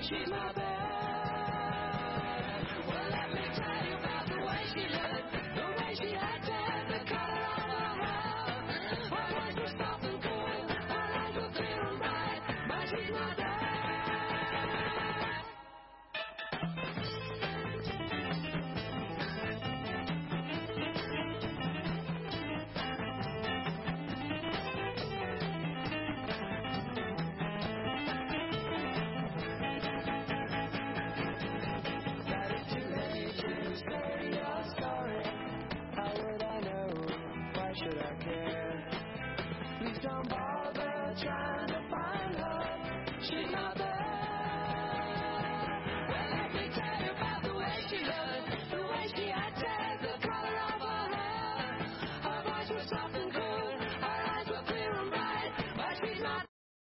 she's not there. Well, let me tell you about the way she looked, the way she acted, the color of her hair. Her eyes were soft and cool, her eyes were clear and bright, but she's not there. Trying to find her, she's not there. Well, let me tell you about the way she looked, the way she acted, the color of her hair. Her voice was soft and cool, her eyes were clear and bright, but she's not.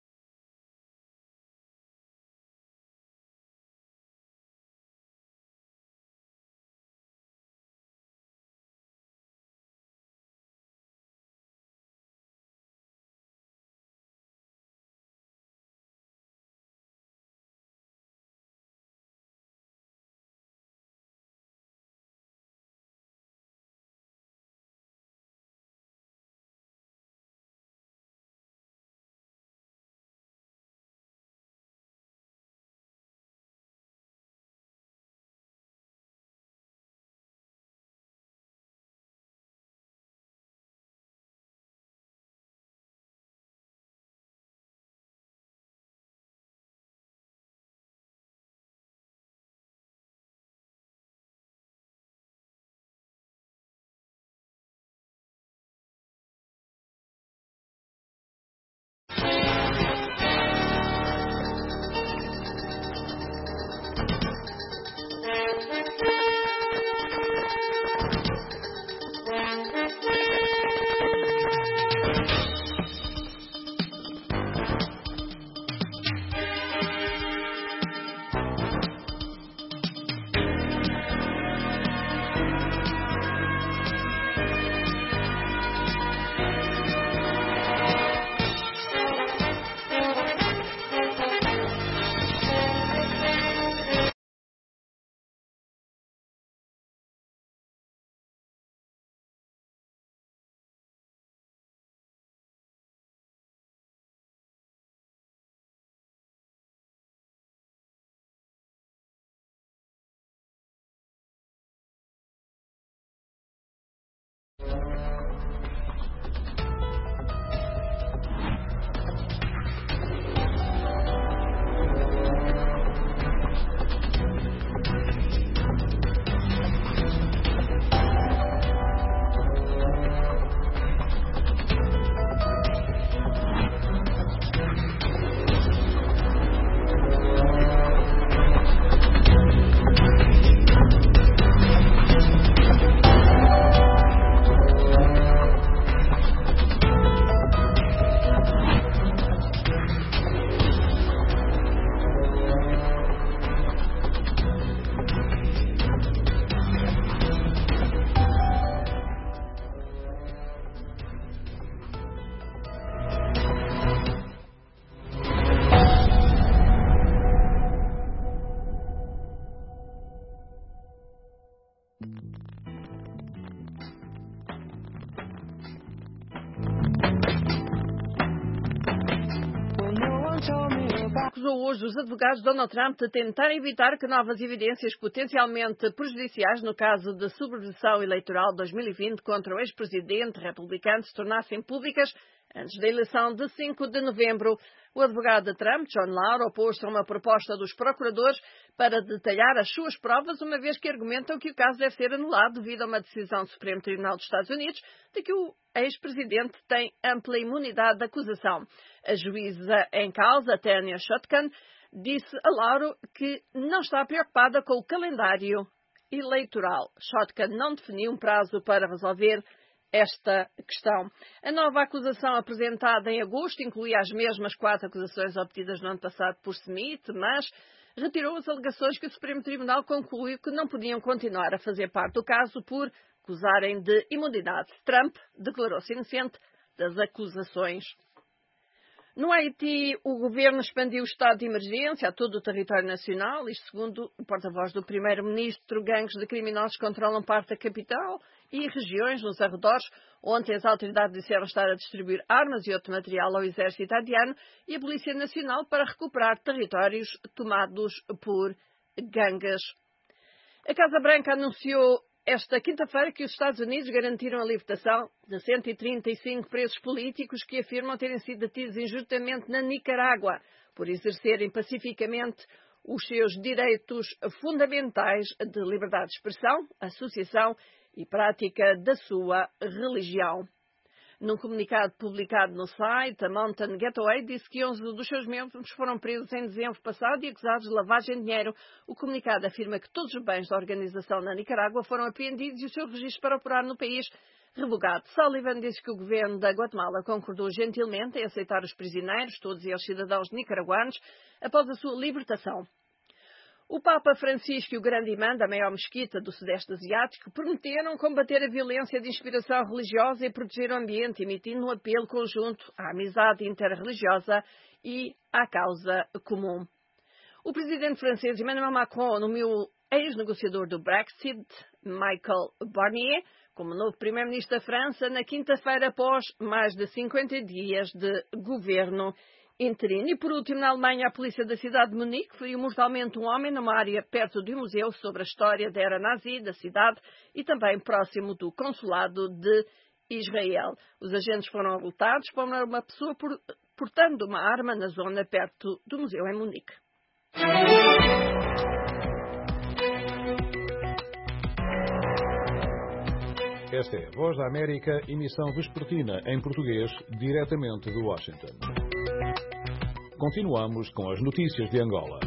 Acusou hoje os advogados de Donald Trump de tentar evitar que novas evidências potencialmente prejudiciais no caso de subversão eleitoral 2020 contra o ex-presidente republicano se tornassem públicas antes da eleição de 5 de novembro. O advogado de Trump, John Lauer, opôs-se a uma proposta dos procuradores para detalhar as suas provas, uma vez que argumentam que o caso deve ser anulado devido a uma decisão do Supremo Tribunal dos Estados Unidos de que o ex-presidente tem ampla imunidade de acusação. A juíza em causa, Tanya Chutkan, disse a Lauer que não está preocupada com o calendário eleitoral. Chutkan não definiu um prazo para resolver esta questão. A nova acusação apresentada em agosto incluía as mesmas 4 acusações obtidas no ano passado por Smith, mas retirou as alegações que o Supremo Tribunal concluiu que não podiam continuar a fazer parte do caso por acusarem de imunidade. Trump declarou-se inocente das acusações. No Haiti, o governo expandiu o estado de emergência a todo o território nacional, isto segundo o porta-voz do primeiro-ministro. Gangues de criminosos controlam parte da capital e regiões nos arredores. Ontem as autoridades disseram estar a distribuir armas e outro material ao exército haitiano e à Polícia Nacional para recuperar territórios tomados por gangues. A Casa Branca anunciou esta quinta-feira que os Estados Unidos garantiram a libertação de 135 presos políticos que afirmam terem sido detidos injustamente na Nicarágua por exercerem pacificamente os seus direitos fundamentais de liberdade de expressão, associação e prática da sua religião. Num comunicado publicado no site, a Mountain Gateway disse que 11 dos seus membros foram presos em dezembro passado e acusados de lavagem de dinheiro. O comunicado afirma que todos os bens da organização na Nicarágua foram apreendidos e o seu registro para operar no país revogado. Sullivan disse que o governo da Guatemala concordou gentilmente em aceitar os prisioneiros, todos eles cidadãos nicaragüanos, após a sua libertação. O Papa Francisco e o grande imã da maior mesquita do Sudeste Asiático prometeram combater a violência de inspiração religiosa e proteger o ambiente, emitindo um apelo conjunto à amizade interreligiosa e à causa comum. O presidente francês Emmanuel Macron nomeou ex-negociador do Brexit, Michel Barnier, como novo primeiro-ministro da França na quinta-feira após mais de 50 dias de governo interino. E por último, na Alemanha, a polícia da cidade de Munique feriu mortalmente um homem numa área perto de um museu sobre a história da era nazi da cidade e também próximo do consulado de Israel. Os agentes foram alertados por uma pessoa portando uma arma na zona perto do museu em Munique. Esta é a Voz da América, emissão vespertina em português, diretamente de Washington. Continuamos com as notícias de Angola.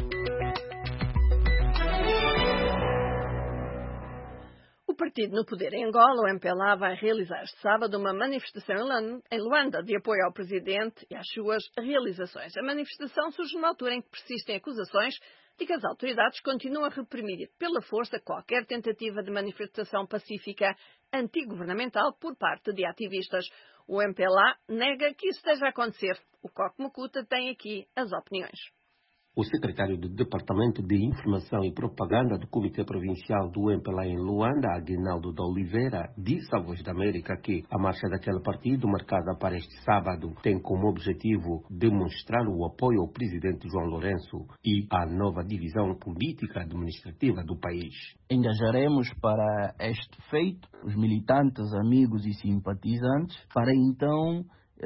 O partido no poder em Angola, o MPLA, vai realizar este sábado uma manifestação em Luanda de apoio ao presidente e às suas realizações. A manifestação surge numa altura em que persistem acusações de que as autoridades continuam a reprimir pela força qualquer tentativa de manifestação pacífica antigovernamental por parte de ativistas. O MPLA nega que isso esteja a acontecer. O Coque Mucuta tem aqui as opiniões. O secretário do Departamento de Informação e Propaganda do Comitê Provincial do MPLA em Luanda, Aguinaldo de Oliveira, disse à Voz da América que a marcha daquele partido, marcada para este sábado, tem como objetivo demonstrar o apoio ao presidente João Lourenço e à nova divisão política administrativa do país. Engajaremos para este feito os militantes, amigos e simpatizantes para então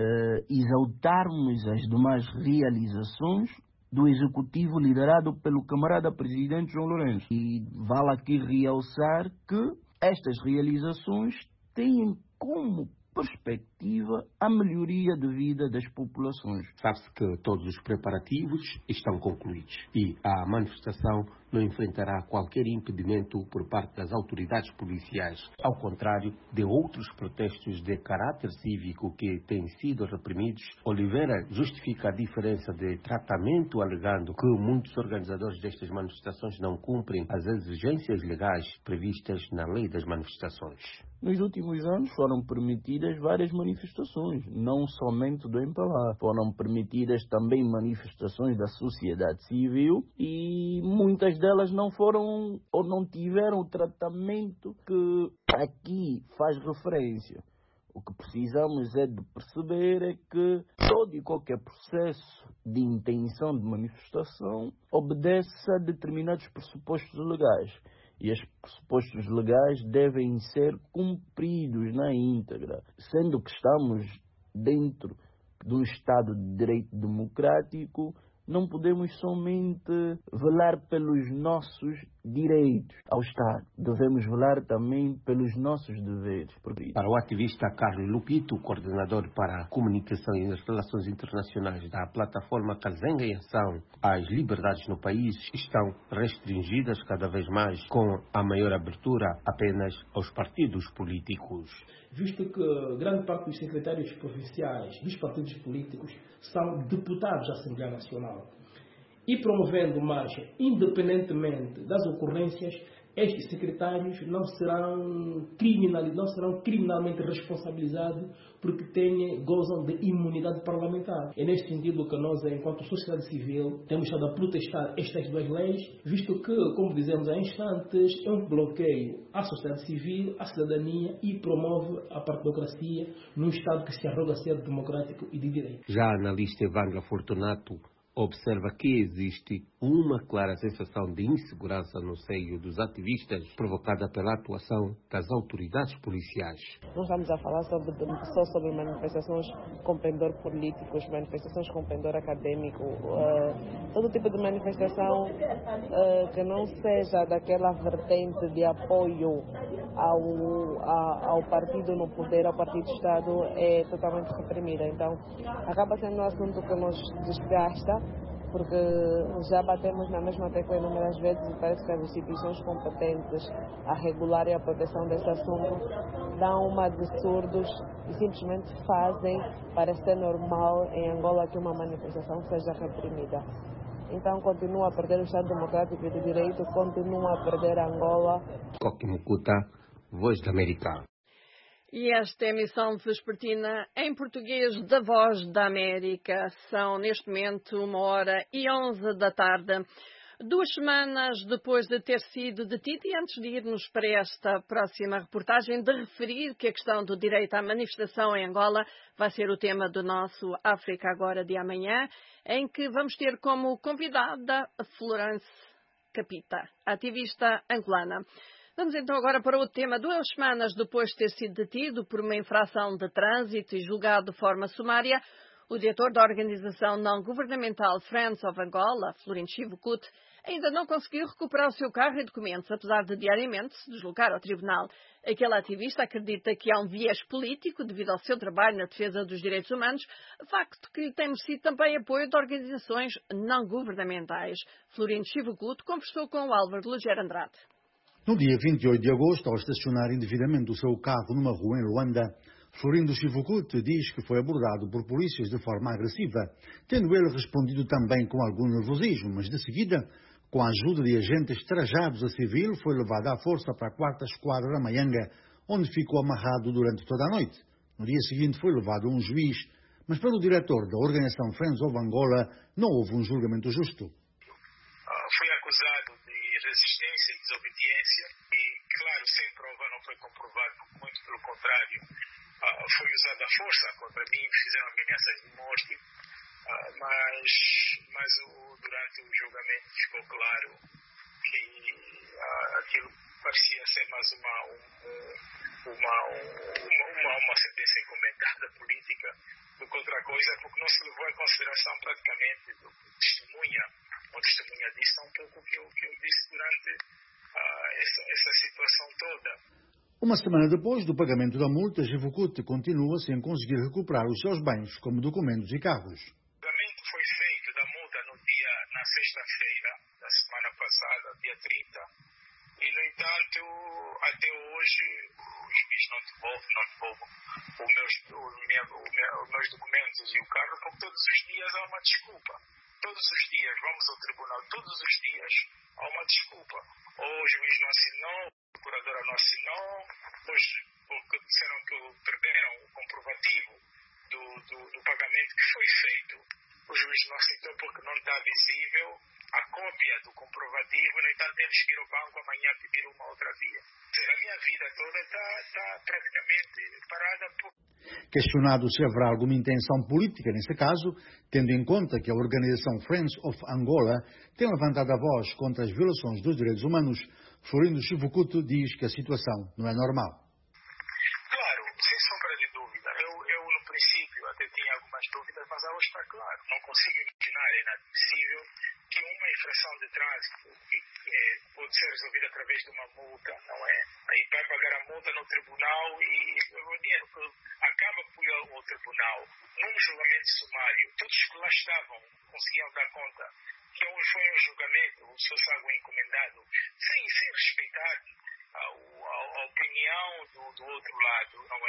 exaltarmos as demais realizações do Executivo liderado pelo camarada Presidente João Lourenço. E vale aqui realçar que estas realizações têm como perspectiva a melhoria de vida das populações. Sabe-se que todos os preparativos estão concluídos e a manifestação não enfrentará qualquer impedimento por parte das autoridades policiais, ao contrário de outros protestos de caráter cívico que têm sido reprimidos. Oliveira justifica a diferença de tratamento, alegando que muitos organizadores destas manifestações não cumprem as exigências legais previstas na lei das manifestações. Nos últimos anos foram permitidas várias manifestações, não somente do MPLA. Foram permitidas também manifestações da sociedade civil e muitas delas não foram ou não tiveram o tratamento que aqui faz referência. O que precisamos é de perceber é que todo e qualquer processo de intenção de manifestação obedece a determinados pressupostos legais. E estes pressupostos legais devem ser cumpridos na íntegra, sendo que estamos dentro de um Estado de Direito Democrático. Não podemos somente velar pelos nossos direitos ao Estado, devemos velar também pelos nossos deveres. Para o ativista Carlos Lupito, coordenador para a comunicação e as relações internacionais da plataforma Kazenga em Ação, as liberdades no país estão restringidas cada vez mais, com a maior abertura apenas aos partidos políticos. Visto que grande parte dos secretários provinciais dos partidos políticos são deputados da Assembleia Nacional. e promovendo marcha, independentemente das ocorrências, estes secretários não serão criminalmente responsabilizados porque gozam de imunidade parlamentar. É neste sentido que nós, enquanto sociedade civil, temos estado a protestar estas duas leis, visto que, como dizemos há instantes, é um bloqueio à sociedade civil, à cidadania e promove a partidocracia num Estado que se arroga ser democrático e de direito. Já a analista Evangela Fortunato observa que existe uma clara sensação de insegurança no seio dos ativistas, provocada pela atuação das autoridades policiais. Não estamos a falar só sobre manifestações com pendor políticos, manifestações com pendor acadêmico, todo tipo de manifestação que não seja daquela vertente de apoio ao partido no poder, ao partido Estado, é totalmente reprimida. Então, acaba sendo um assunto que nos desgasta, porque já batemos na mesma tecla inúmeras vezes e parece que as instituições competentes a regular e a proteção desse assunto dão uma de surdos e simplesmente fazem parecer normal em Angola que uma manifestação seja reprimida. Então continua a perder o Estado Democrático e de Direito, continua a perder Angola. Coque Mucuta, Voz da América. E esta emissão vespertina em português da Voz da América. São, neste momento, 1h11 da tarde. 2 semanas depois de ter sido detido, e antes de irmos para esta próxima reportagem, de referir que a questão do direito à manifestação em Angola vai ser o tema do nosso África Agora de amanhã, em que vamos ter como convidada a Florence Capita, ativista angolana. Vamos então agora para o tema. 2 semanas depois de ter sido detido por uma infração de trânsito e julgado de forma sumária, o diretor da organização não-governamental Friends of Angola, Florent Chivukut, ainda não conseguiu recuperar o seu carro e documentos, apesar de diariamente se deslocar ao tribunal. Aquele ativista acredita que há um viés político devido ao seu trabalho na defesa dos direitos humanos, facto que lhe tem merecido também apoio de organizações não-governamentais. Florent Chivukut conversou com o Álvaro Leger Andrade. No dia 28 de agosto, ao estacionar indevidamente o seu carro numa rua em Luanda, Florindo Chivukut diz que foi abordado por polícias de forma agressiva, tendo ele respondido também com algum nervosismo, mas de seguida, com a ajuda de agentes trajados a civil, foi levado à força para a 4ª Esquadra da Maianga, onde ficou amarrado durante toda a noite. No dia seguinte foi levado a um juiz, mas pelo diretor da organização Friends of Angola não houve um julgamento justo. Foi acusado de resistência e desobediência e, claro, sem prova não foi comprovado, muito pelo contrário, foi usada a força contra mim, fizeram ameaças de morte, mas durante o julgamento ficou claro que aquilo parecia ser mais uma sentença encomendada política do que outra coisa, porque não se levou em consideração praticamente do que testemunha disse um pouco o que eu disse durante essa situação toda. Uma semana depois do pagamento da multa, Chivukut continua sem conseguir recuperar os seus bens, como documentos e carros. O pagamento foi feito da multa na sexta-feira da semana passada, dia 30, e, no entanto, até hoje, o juiz não devolve os meus documentos e o carro, porque todos os dias há uma desculpa. Todos os dias vamos ao tribunal, todos os dias há uma desculpa. Ou o juiz não assinou, a procuradora não assinou, porque disseram que perderam o comprovativo do pagamento que foi feito. O juiz não aceitou porque não está visível a cópia do comprovativo, no entanto temos que ir ao banco amanhã pedir uma outra via. A minha vida toda está praticamente parada por... Questionado se haverá alguma intenção política nesse caso, tendo em conta que a organização Friends of Angola tem levantado a voz contra as violações dos direitos humanos, Florindo Chivukut diz que a situação não é normal. Claro, sem sombra de dúvida. Eu no princípio até tinha algumas dúvidas, mas hoje está claro. Não consigo imaginar, é inadmissível que uma infração de trânsito pode ser resolvida através de uma multa, não é? Aí vai pagar a multa no tribunal e o dinheiro que acaba por ir ao tribunal num julgamento sumário. Todos que lá estavam conseguiam dar conta que foi um julgamento, o seu algo encomendado, sem respeitar a opinião do outro lado, não é?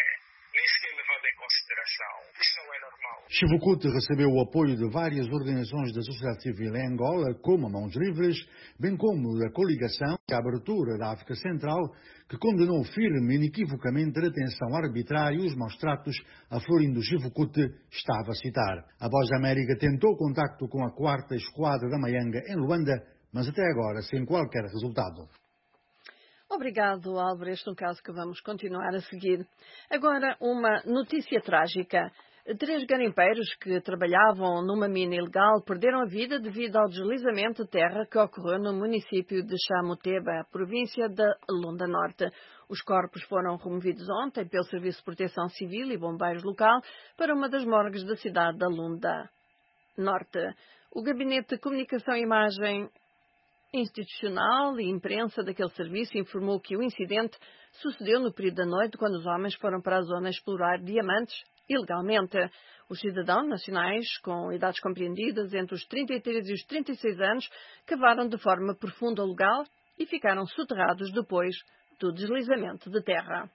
nem sequer levado em consideração. Isso não é normal. Chivukut recebeu o apoio de várias organizações da sociedade civil em Angola, como a Mãos Livres, bem como da coligação e a abertura da África Central, que condenou firme e inequivocamente a detenção arbitrária e os maus tratos a Florindo Chivukut estava a citar. A Voz da América tentou contacto com a 4ª Esquadra da Maianga em Luanda, mas até agora sem qualquer resultado. Obrigado, Álvaro. Este é um caso que vamos continuar a seguir. Agora, uma notícia trágica. 3 garimpeiros que trabalhavam numa mina ilegal perderam a vida devido ao deslizamento de terra que ocorreu no município de Chamuteba, província da Lunda Norte. Os corpos foram removidos ontem pelo Serviço de Proteção Civil e bombeiros local para uma das morgues da cidade da Lunda Norte. O Gabinete de Comunicação e Imagem Institucional e Imprensa daquele serviço informou que o incidente sucedeu no período da noite, quando os homens foram para a zona explorar diamantes ilegalmente. Os cidadãos nacionais, com idades compreendidas entre os 33 e os 36 anos, cavaram de forma profunda o lugar e ficaram soterrados depois do deslizamento de terra.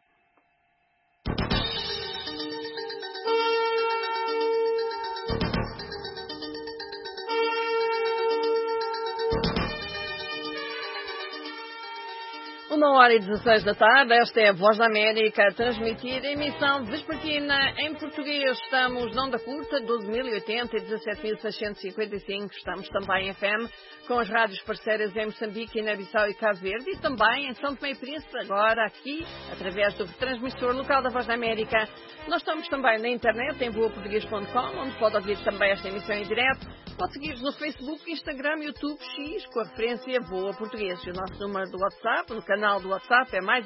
Uma hora e 16 da tarde, esta é a Voz da América, a transmitir a emissão vespertina em português. Estamos na onda curta, 12.080 e 17.655. Estamos também em FM, com as rádios parceiras em Moçambique, Guiné-Bissau e Cabo Verde, e também em São Tomé e Príncipe, agora aqui, através do transmissor local da Voz da América. Nós estamos também na internet, em voaportuguês.com, onde pode ouvir também esta emissão em direto. Pode seguir-nos no Facebook, Instagram, YouTube, X, com a referência Voa Português. E o nosso número do WhatsApp, no canal do WhatsApp, é mais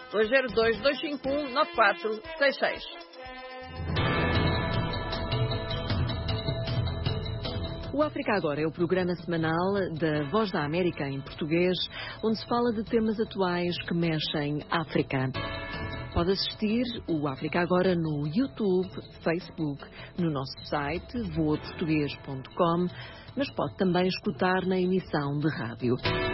202-251-9466. O África Agora é o programa semanal da Voz da América em português, onde se fala de temas atuais que mexem África. Pode assistir o África Agora no YouTube, Facebook, no nosso site voaportuguês.com, mas pode também escutar na emissão de rádio.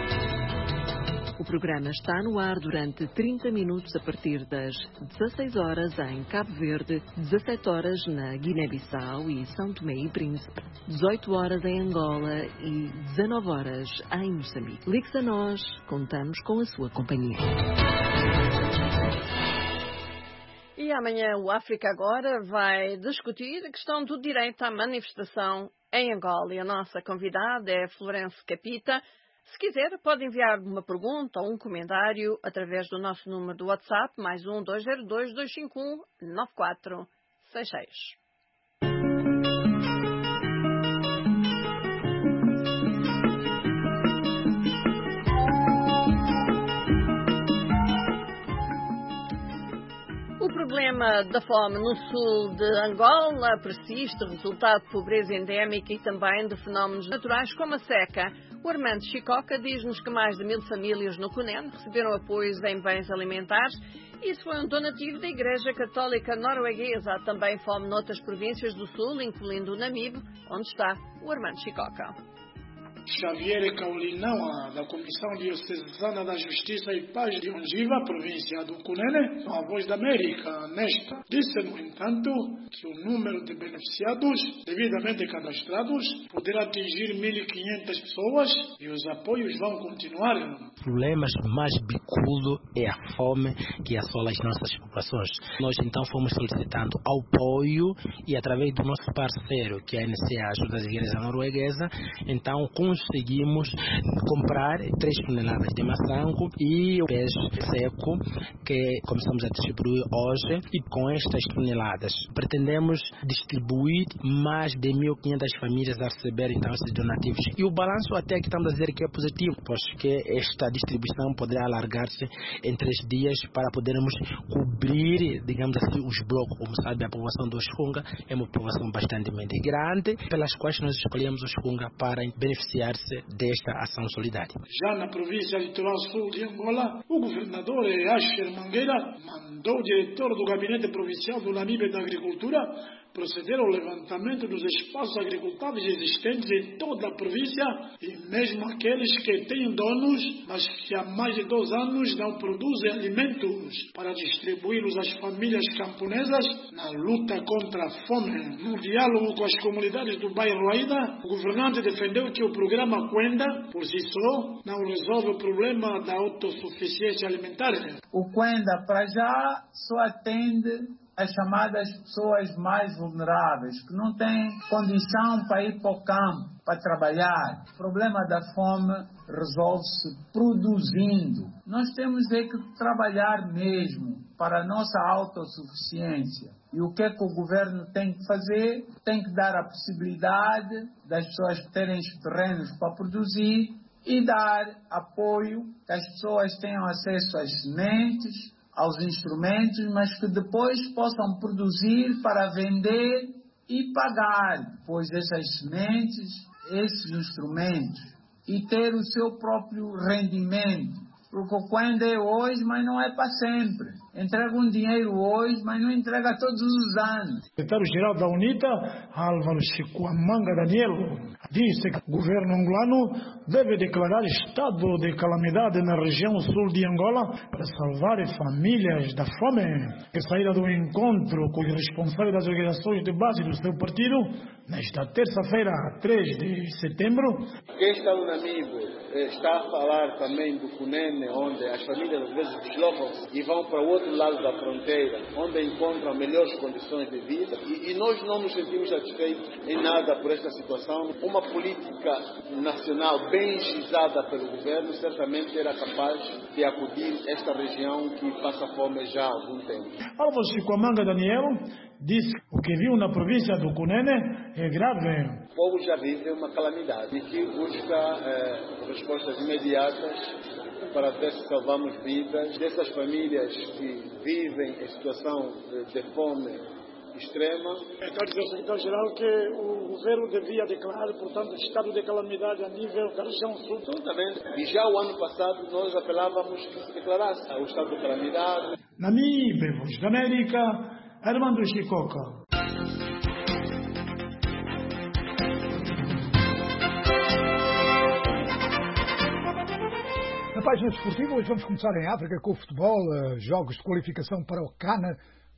O programa está no ar durante 30 minutos a partir das 16 horas em Cabo Verde, 17 horas na Guiné-Bissau e São Tomé e Príncipe, 18 horas em Angola e 19 horas em Moçambique. Ligue-se a nós, contamos com a sua companhia. E amanhã o África Agora vai discutir a questão do direito à manifestação em Angola. E a nossa convidada é Florence Capita. Se quiser, pode enviar uma pergunta ou um comentário através do nosso número do WhatsApp, mais 202-251-9466. O problema da fome no sul de Angola persiste, resultado de pobreza endémica e também de fenómenos naturais como a seca. O Armando Chicoca diz-nos que mais de 1000 famílias no Cunene receberam apoios em bens alimentares. Isso foi um donativo da Igreja Católica Norueguesa. Há também fome noutras províncias do sul, incluindo o Namibe, onde está o Armando Chicoca. Xavier Caulinawa, da Comissão Diocesana da Justiça e Paz de Ongiva, província do Cunene, a Voz da América nesta, disse, no entanto, que o número de beneficiados devidamente cadastrados poderá atingir 1.500 pessoas e os apoios vão continuar. O problema mais bicudo é a fome que assola as nossas populações. Nós então fomos solicitando apoio e através do nosso parceiro, que é a NCA, Ajuda da Igreja Norueguesa, então conseguimos comprar 3 toneladas de maçanco e o peixe seco que começamos a distribuir hoje, e com estas toneladas pretendemos distribuir mais de 1.500 famílias a receber então esses donativos. E o balanço até que estamos a dizer que é positivo, pois que esta distribuição poderá alargar-se em 3 dias para podermos cobrir, digamos assim, os blocos. Como sabe, a população do Xunga é uma população bastante grande, pelas quais nós escolhemos o Xunga para beneficiar desta ação solidária. Já na província litoral sul de Angola, o governador Asher Mangueira mandou o diretor do Gabinete Provincial do Namibe da Agricultura proceder ao levantamento dos espaços agricultáveis existentes em toda a província e mesmo aqueles que têm donos, mas que há mais de 2 anos não produzem alimentos para distribuí-los às famílias camponesas na luta contra a fome. No diálogo com as comunidades do bairro Aida, o governante defendeu que o programa Cuenda, por si só, não resolve o problema da autossuficiência alimentar. O Cuenda, para já, só atende as chamadas pessoas mais vulneráveis, que não têm condição para ir para o campo, para trabalhar. O problema da fome resolve-se produzindo. Nós temos que trabalhar mesmo para a nossa autossuficiência. E o que é que o governo tem que fazer? Tem que dar a possibilidade das pessoas terem os terrenos para produzir e dar apoio, que as pessoas tenham acesso às sementes, aos instrumentos, mas que depois possam produzir para vender e pagar depois essas sementes, esses instrumentos e ter o seu próprio rendimento. Porque o Cuenda é hoje, mas não é para sempre. Entrega um dinheiro hoje, mas não entrega todos os anos. O secretário-geral da UNITA, Álvaro Chiquamanga Daniel, disse que o governo angolano deve declarar estado de calamidade na região sul de Angola para salvar famílias da fome. Que saída do encontro com os responsáveis das organizações de base do seu partido, nesta terça-feira, 3 de setembro. Quem está no Namibe está a falar também do Cunene, onde as famílias às vezes deslocam-se e vão para o outro lado da fronteira, onde encontram melhores condições de vida. E nós não nos sentimos satisfeitos em nada por esta situação. Uma política nacional bem gizada pelo governo certamente era capaz de acudir esta região que passa fome já há algum tempo. Álvaro Chiquamanga Daniel disse que o que viu na província do Cunene é grave. O povo já vive uma calamidade e que busca respostas imediatas para ver se salvamos vidas dessas famílias que vivem em situação de fome extrema. Quero dizer ao secretário-geral que o governo devia declarar, portanto, estado de calamidade a nível da região sul. Exatamente. E já o ano passado nós apelávamos que se declarasse o estado de calamidade. Namibe, Voz da América, Armando Chicoca. Na página desportiva, hoje vamos começar em África com o futebol, jogos de qualificação para o CAN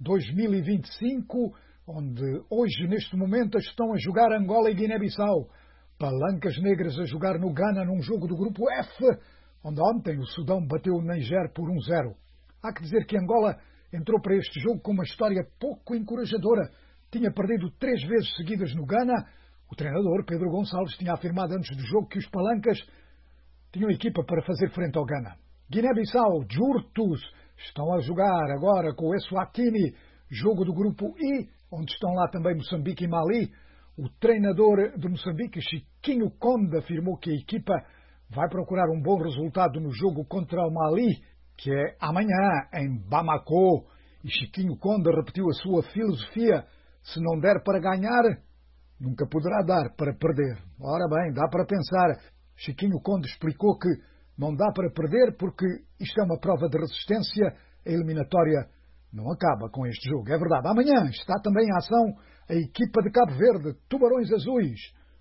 2025, onde hoje, neste momento, estão a jogar Angola e Guiné-Bissau. Palancas Negras a jogar no Ghana num jogo do grupo F, onde ontem o Sudão bateu o Níger por 1-0. Há que dizer que Angola entrou para este jogo com uma história pouco encorajadora. Tinha perdido 3 vezes seguidas no Ghana. O treinador, Pedro Gonçalves, tinha afirmado antes do jogo que os Palancas tinham equipa para fazer frente ao Ghana. Guiné-Bissau, Jurtus, estão a jogar agora com o Eswatini, jogo do grupo I, onde estão lá também Moçambique e Mali. O treinador de Moçambique, Chiquinho Conde, afirmou que a equipa vai procurar um bom resultado no jogo contra o Mali, que é amanhã, em Bamako. E Chiquinho Conde repetiu a sua filosofia: se não der para ganhar, nunca poderá dar para perder. Ora bem, dá para pensar. Chiquinho Conde explicou que não dá para perder porque isto é uma prova de resistência. A eliminatória não acaba com este jogo. É verdade. Amanhã está também em ação a equipa de Cabo Verde, Tubarões Azuis.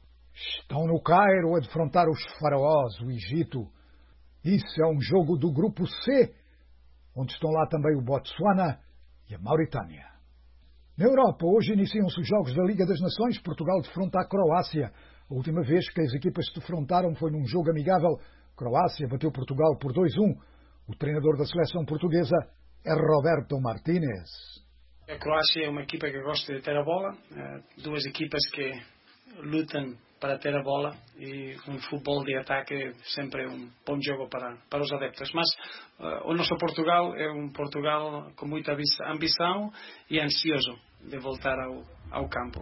Estão no Cairo a defrontar os faraós, o Egito. Isso é um jogo do grupo C, onde estão lá também o Botsuana e a Mauritânia. Na Europa, hoje iniciam-se os Jogos da Liga das Nações. Portugal defronta a Croácia. A última vez que as equipas se defrontaram foi num jogo amigável. Croácia bateu Portugal por 2-1. O treinador da seleção portuguesa é Roberto Martínez. A Croácia é uma equipa que gosta de ter a bola. Duas equipas que lutam para ter a bola e um futebol de ataque é sempre um bom jogo para os adeptos. Mas o nosso Portugal é um Portugal com muita ambição e ansioso de voltar ao campo.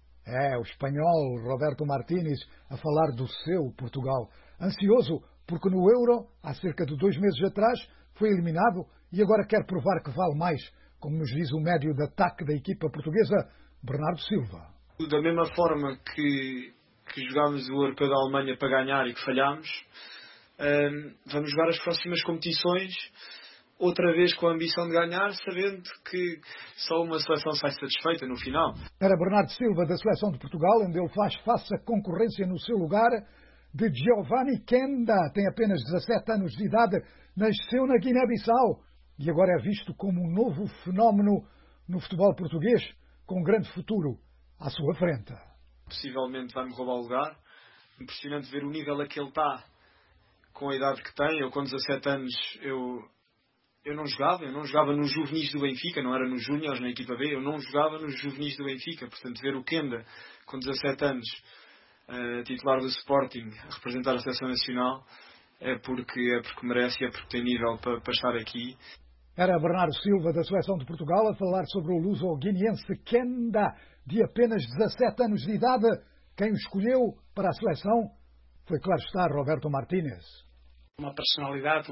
É, o espanhol Roberto Martínez a falar do seu Portugal. Ansioso porque no Euro, há cerca de 2 meses atrás, foi eliminado e agora quer provar que vale mais, como nos diz o médio de ataque da equipa portuguesa, Bernardo Silva. Da mesma forma que jogámos o Europeu da Alemanha para ganhar e que falhámos, vamos jogar as próximas competições outra vez com a ambição de ganhar, sabendo que só uma seleção sai satisfeita no final. Para Bernardo Silva, da Seleção de Portugal, onde ele faz face à concorrência no seu lugar de Giovanni Kenda. Tem apenas 17 anos de idade, nasceu na Guiné-Bissau e agora é visto como um novo fenómeno no futebol português, com um grande futuro à sua frente. Possivelmente vai-me roubar o lugar. Impressionante ver o nível a que ele está, com a idade que tem. Eu com 17 anos, eu não jogava nos juvenis do Benfica, não era nos júniores na equipa B, eu não jogava nos juvenis do Benfica. Portanto, ver o Kenda com 17 anos, titular do Sporting, a representar a seleção nacional, é porque merece e é porque tem nível para estar aqui. Era Bernardo Silva, da Seleção de Portugal, a falar sobre o luso-guineense Kenda, de apenas 17 anos de idade. Quem o escolheu para a seleção foi, claro está, Roberto Martínez. Uma personalidade,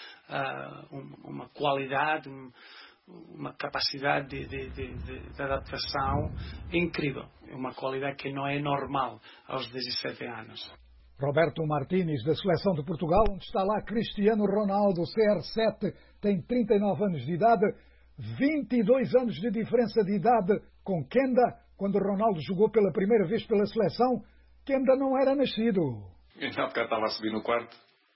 uma qualidade, uma capacidade de adaptação incrível. É uma qualidade que não é normal aos 17 anos. Roberto Martínez, da Seleção de Portugal, onde está lá Cristiano Ronaldo, CR7, tem 39 anos de idade, 22 anos de diferença de idade com Kenda. Quando Ronaldo jogou pela primeira vez pela seleção, Kenda não era nascido. Então, porque estava a subir no quarto,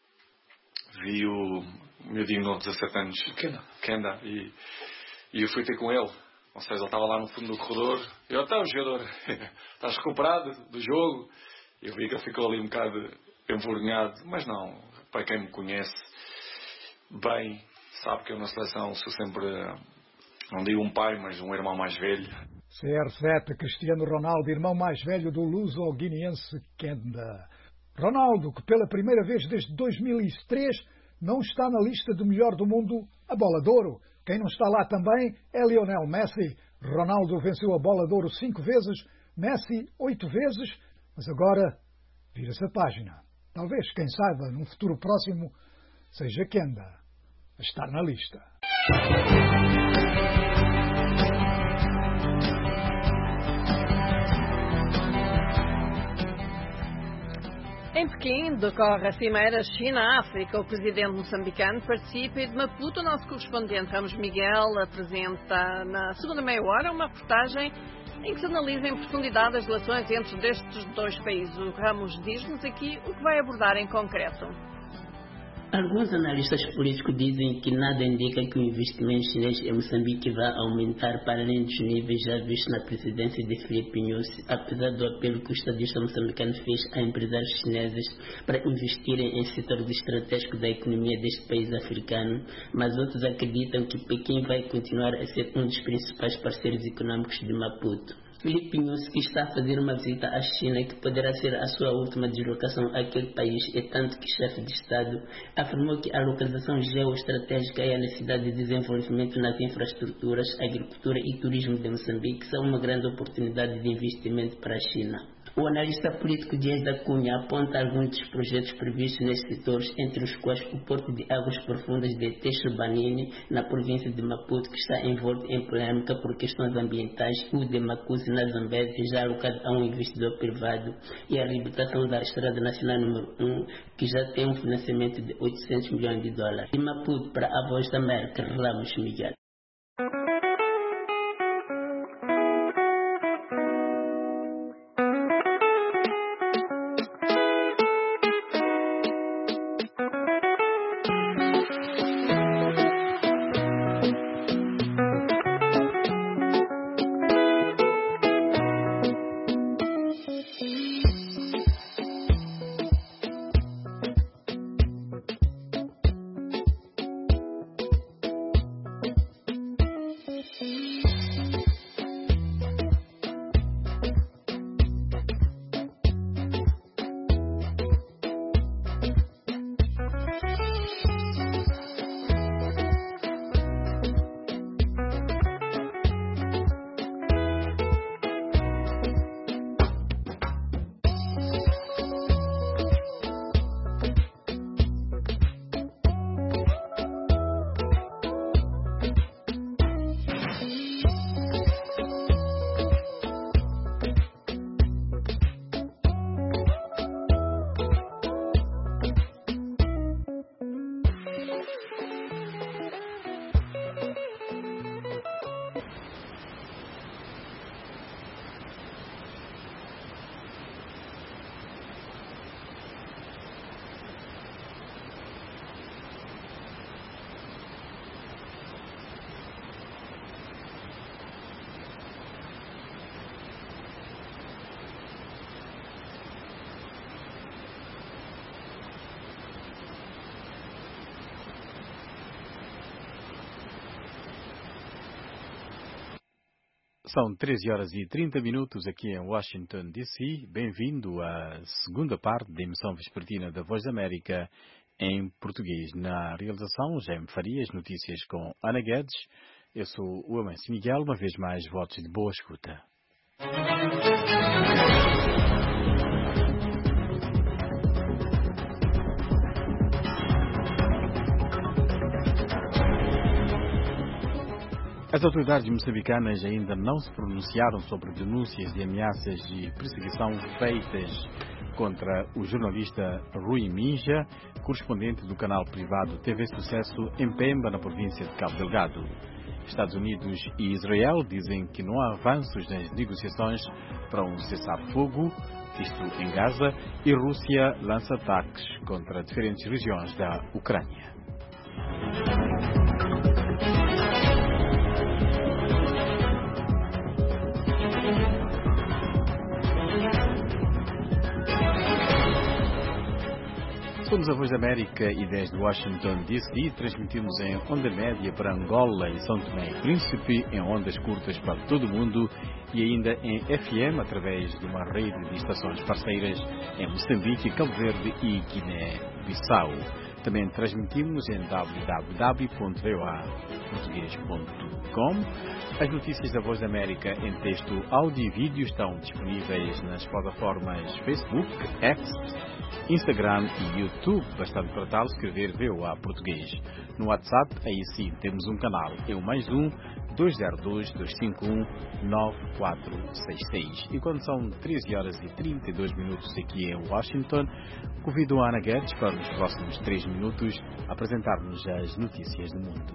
vi o miudinho de 17 anos, Kenda, e eu fui ter com ele. Ou seja, ele estava lá no fundo do corredor. Eu, o jogador, estás recuperado do jogo? Eu vi que ele ficou ali um bocado envergonhado, mas não, para quem me conhece bem, sabe que eu na seleção sou sempre, não digo um pai, mas um irmão mais velho. CR7, Cristiano Ronaldo, irmão mais velho do luso-guineense Kenda. Ronaldo, que pela primeira vez desde 2003 não está na lista do melhor do mundo, a Bola de Ouro. Quem não está lá também é Lionel Messi. Ronaldo venceu a Bola de Ouro 5 vezes, Messi 8 vezes, mas agora vira-se a página. Talvez, quem saiba, num futuro próximo, seja Kenda a estar na lista. Em Pequim decorre a Cimeira China-África. O presidente moçambicano participa e de Maputo o nosso correspondente Ramos Miguel apresenta na segunda meia hora uma reportagem em que se analisa em profundidade as relações entre estes dois países. O Ramos diz-nos aqui o que vai abordar em concreto. Alguns analistas políticos dizem que nada indica que o investimento chinês em Moçambique vai aumentar para além dos níveis já vistos na presidência de Filipe Nyusi, apesar do apelo que o estadista moçambicano fez a empresários chineses para investirem em setores estratégicos da economia deste país africano, mas outros acreditam que Pequim vai continuar a ser um dos principais parceiros econômicos de Maputo. Filipe Nyusi, que está a fazer uma visita à China, que poderá ser a sua última deslocação àquele país, é tanto que chefe de Estado afirmou que a localização geoestratégica e a necessidade de desenvolvimento nas infraestruturas, agricultura e turismo de Moçambique são uma grande oportunidade de investimento para a China. O analista político Dias da Cunha aponta alguns dos projetos previstos nestes setores, entre os quais o Porto de Águas Profundas de Texubanini, na província de Maputo, que está envolto em polêmica por questões ambientais, o de Macuzi, na Zambésia, já alocado a um investidor privado, e a reabilitação da Estrada Nacional número 1, que já tem um financiamento de 800 milhões de dólares. De Maputo para a Voz da América, Ramos Miguel. São 13 horas e 30 minutos aqui em Washington, D.C. Bem-vindo à segunda parte da emissão vespertina da Voz da América em português. Na realização, Jaime Farias, notícias com Ana Guedes. Eu sou o Amancio Miguel, uma vez mais, votos de boa escuta. As autoridades moçambicanas ainda não se pronunciaram sobre denúncias de ameaças de perseguição feitas contra o jornalista Rui Minja, correspondente do canal privado TV Sucesso em Pemba, na província de Cabo Delgado. Estados Unidos e Israel dizem que não há avanços nas negociações para um cessar-fogo, isto em Gaza, e Rússia lança ataques contra diferentes regiões da Ucrânia. Somos a Voz da América e desde Washington, D.C. transmitimos em onda média para Angola e São Tomé e Príncipe, em ondas curtas para todo o mundo e ainda em FM através de uma rede de estações parceiras em Moçambique, Cabo Verde e Guiné-Bissau. Também transmitimos em www.voaportugues.com. As notícias da Voz da América em texto, áudio e vídeo estão disponíveis nas plataformas Facebook, X, Instagram e YouTube. Basta para tal escrever VOA Português. No WhatsApp, aí sim, temos um canal. Eu mais um, 202-251-9466. E quando são 13 horas e 32 minutos aqui em Washington, convido a Ana Guedes para nos próximos 3 minutos apresentar-nos as notícias do mundo.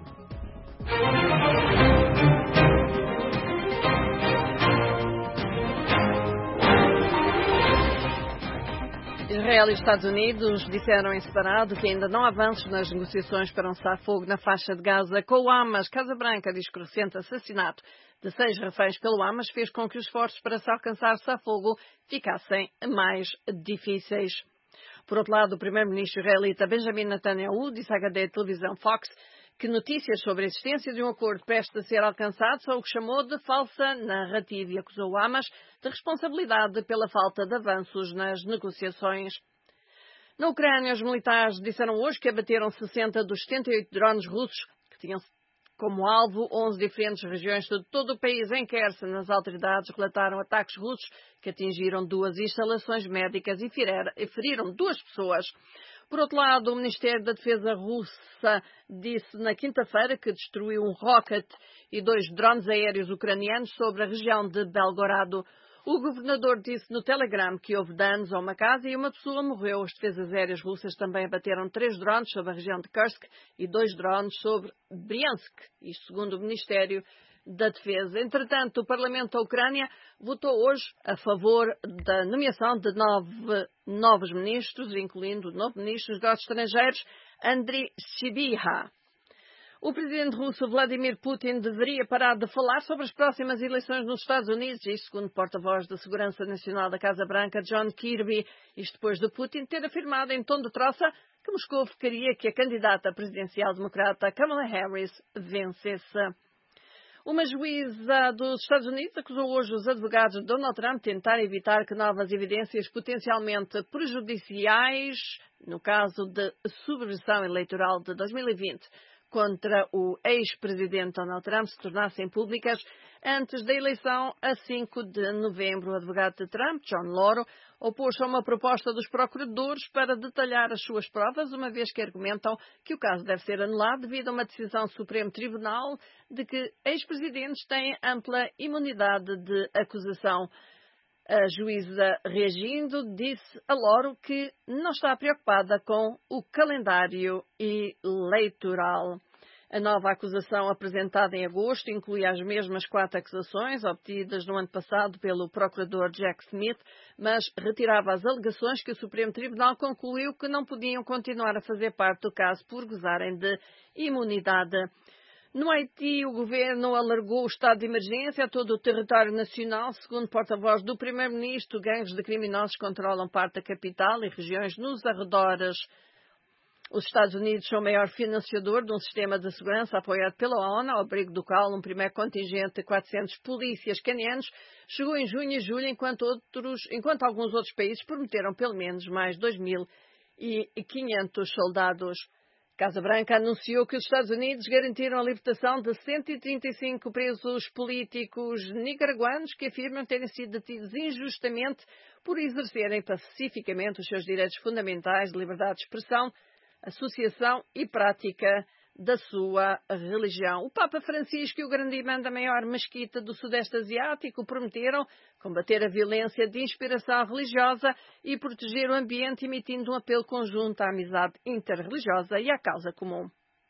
Israel e Estados Unidos disseram em separado que ainda não há avanços nas negociações para um cessar-fogo na faixa de Gaza com o Hamas. Casa Branca diz que o recente assassinato de 6 reféns pelo Hamas fez com que os esforços para se alcançar cessar-fogo ficassem mais difíceis. Por outro lado, o primeiro-ministro israelita Benjamin Netanyahu disse à cadeia de televisão Fox que notícias sobre a existência de um acordo prestes a ser alcançado são o que chamou de falsa narrativa e acusou o Hamas de responsabilidade pela falta de avanços nas negociações. Na Ucrânia, os militares disseram hoje que abateram 60 dos 78 drones russos que tinham como alvo 11 diferentes regiões de todo o país. Em Kherson, as autoridades relataram ataques russos que atingiram 2 instalações médicas e feriram 2 pessoas. Por outro lado, o Ministério da Defesa russa disse na quinta-feira que destruiu um rocket e 2 drones aéreos ucranianos sobre a região de Belgorado. O governador disse no Telegram que houve danos a uma casa e uma pessoa morreu. As defesas aéreas russas também abateram 3 drones sobre a região de Kursk e 2 drones sobre Bryansk, isto segundo o Ministério da Defesa. Entretanto, o Parlamento da Ucrânia votou hoje a favor da nomeação de 9 novos ministros, incluindo o novo ministro dos Negócios Estrangeiros, Andriy Sybiha. O presidente russo Vladimir Putin deveria parar de falar sobre as próximas eleições nos Estados Unidos, isto segundo o porta-voz da Segurança Nacional da Casa Branca, John Kirby, isto depois de Putin ter afirmado em tom de troça que Moscou queria que a candidata presidencial democrata Kamala Harris vencesse. Uma juíza dos Estados Unidos acusou hoje os advogados de Donald Trump de tentar evitar que novas evidências potencialmente prejudiciais, no caso de subversão eleitoral de 2020, contra o ex-presidente Donald Trump se tornassem públicas antes da eleição a 5 de novembro. O advogado de Trump, John Loro, opôs-se a uma proposta dos procuradores para detalhar as suas provas, uma vez que argumentam que o caso deve ser anulado devido a uma decisão do Supremo Tribunal de que ex-presidentes têm ampla imunidade de acusação. A juíza, reagindo, disse a Loro que não está preocupada com o calendário eleitoral. A nova acusação apresentada em agosto inclui as mesmas 4 acusações obtidas no ano passado pelo procurador Jack Smith, mas retirava as alegações que o Supremo Tribunal concluiu que não podiam continuar a fazer parte do caso por gozarem de imunidade. No Haiti, o governo alargou o estado de emergência a todo o território nacional. Segundo o porta-voz do primeiro-ministro, gangues de criminosos controlam parte da capital e regiões nos arredores. Os Estados Unidos são o maior financiador de um sistema de segurança apoiado pela ONU, ao abrigo do qual um primeiro contingente de 400 polícias canianos chegou em junho e julho, enquanto alguns outros países prometeram pelo menos mais 2.500 soldados. Casa Branca anunciou que os Estados Unidos garantiram a libertação de 135 presos políticos nicaraguanos que afirmam terem sido detidos injustamente por exercerem pacificamente os seus direitos fundamentais de liberdade de expressão, associação e prática da sua religião. O Papa Francisco e o grande imã da maior mesquita do Sudeste Asiático prometeram combater a violência de inspiração religiosa e proteger o ambiente, emitindo um apelo conjunto à amizade interreligiosa e à causa comum.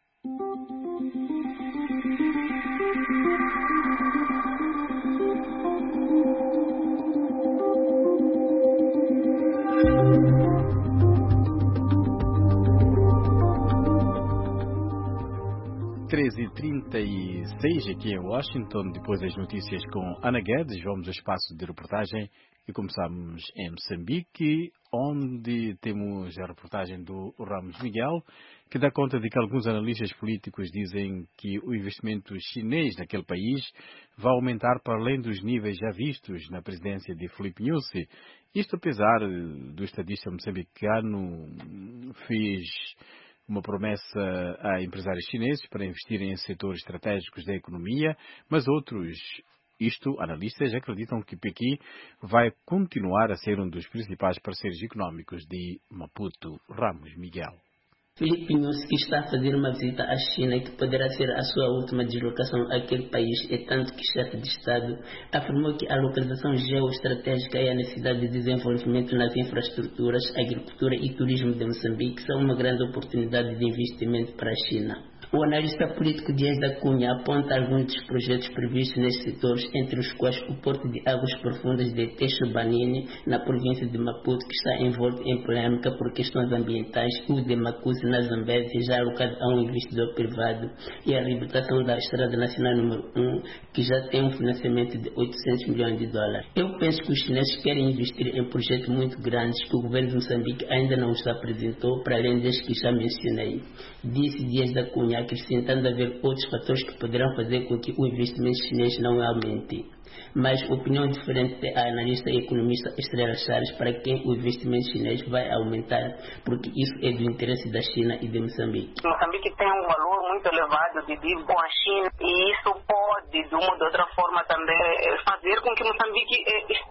13h36 aqui em Washington, depois das notícias com Ana Guedes, vamos ao espaço de reportagem e começamos em Moçambique, onde temos a reportagem do Ramos Miguel, que dá conta de que alguns analistas políticos dizem que o investimento chinês naquele país vai aumentar para além dos níveis já vistos na presidência de Filipe Nyusi. Isto apesar do estadista moçambicano fez uma promessa a empresários chineses para investirem em setores estratégicos da economia, mas outros, analistas, acreditam que Pequim vai continuar a ser um dos principais parceiros económicos de Maputo. Ramos Miguel. Filipe Nyusi, que está a fazer uma visita à China e que poderá ser a sua última deslocação àquele país, é tanto que o chefe de Estado afirmou que a localização geoestratégica e a necessidade de desenvolvimento nas infraestruturas, agricultura e turismo de Moçambique são uma grande oportunidade de investimento para a China. O analista político Dias da Cunha aponta alguns dos projetos previstos nestes setores, entre os quais o Porto de Águas Profundas de Texobanini, na província de Maputo, que está envolto em polêmica por questões ambientais, e o de Macuzi, na Zambésia, já alocado a um investidor privado, e a reabilitação da Estrada Nacional número 1, que já tem um financiamento de 800 milhões de dólares. Eu penso que os chineses querem investir em projetos muito grandes que o governo de Moçambique ainda não nos apresentou, para além destes que já mencionei, disse Dias da Cunha, acrescentando haver outros fatores que poderão fazer com que o investimento chinês não aumente. Mas opinião diferente da analista e economista Estrela Chaves, para quem o investimento chinês vai aumentar, porque isso é do interesse da China e de Moçambique. Moçambique tem um valor muito elevado de dívida com a China e isso pode, de uma ou de outra forma, também fazer com que Moçambique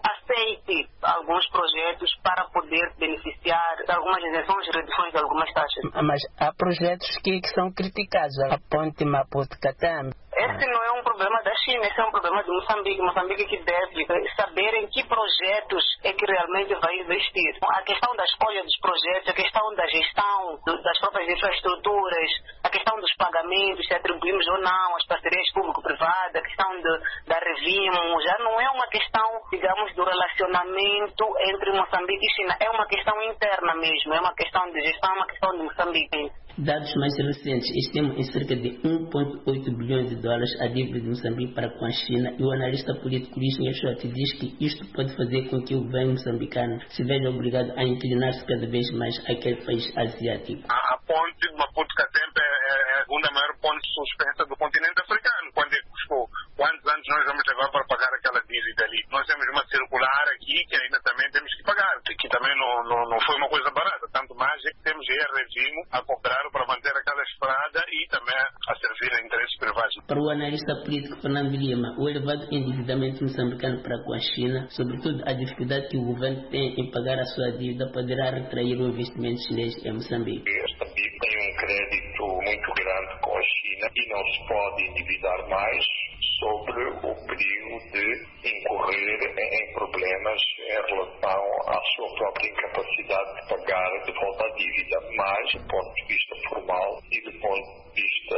aceite alguns projetos para poder beneficiar de algumas isenções e reduções de algumas taxas. Mas há projetos que são criticados, a ponte Maputo-Catambe. Esse não é um problema da China, esse é um problema de Moçambique. Moçambique que deve saber em que projetos é que realmente vai investir. A questão da escolha dos projetos, a questão da gestão das próprias infraestruturas, a questão dos pagamentos, se atribuímos ou não as parcerias público-privadas, a questão da Revimo, já não é uma questão, digamos, do relacionamento entre Moçambique e China. É uma questão interna mesmo, é uma questão de gestão, é uma questão de Moçambique. Dados mais recentes estimam em cerca de 1,8 bilhões de dólares a dívida de Moçambique para com a China, e o analista político Luís Nhaxote diz que isto pode fazer com que o governo moçambicano se veja obrigado a inclinar-se cada vez mais àquele país asiático. A ponte de Maputo-Catempe é a segunda maior ponte suspensa do continente africano. Quando custou? Quantos anos nós vamos levar para pagar aquela dívida ali? Nós temos uma circular aqui que ainda também temos que pagar, que também não foi uma coisa barata, tanto mais é que temos a Revimo a cooperar para manter aquela estrada e também a servir a interesses privados. Para o analista político Fernando Lima, o elevado endividamento moçambicano para com a China, sobretudo a dificuldade que o governo tem em pagar a sua dívida, poderá retrair o investimento chinês em Moçambique. Moçambique tem um crédito muito grande com a China e não se pode endividar mais sobre o perigo de incorrer em problemas em relação à sua própria incapacidade de pagar de volta a dívida. Mas, do ponto de vista formal e do ponto de vista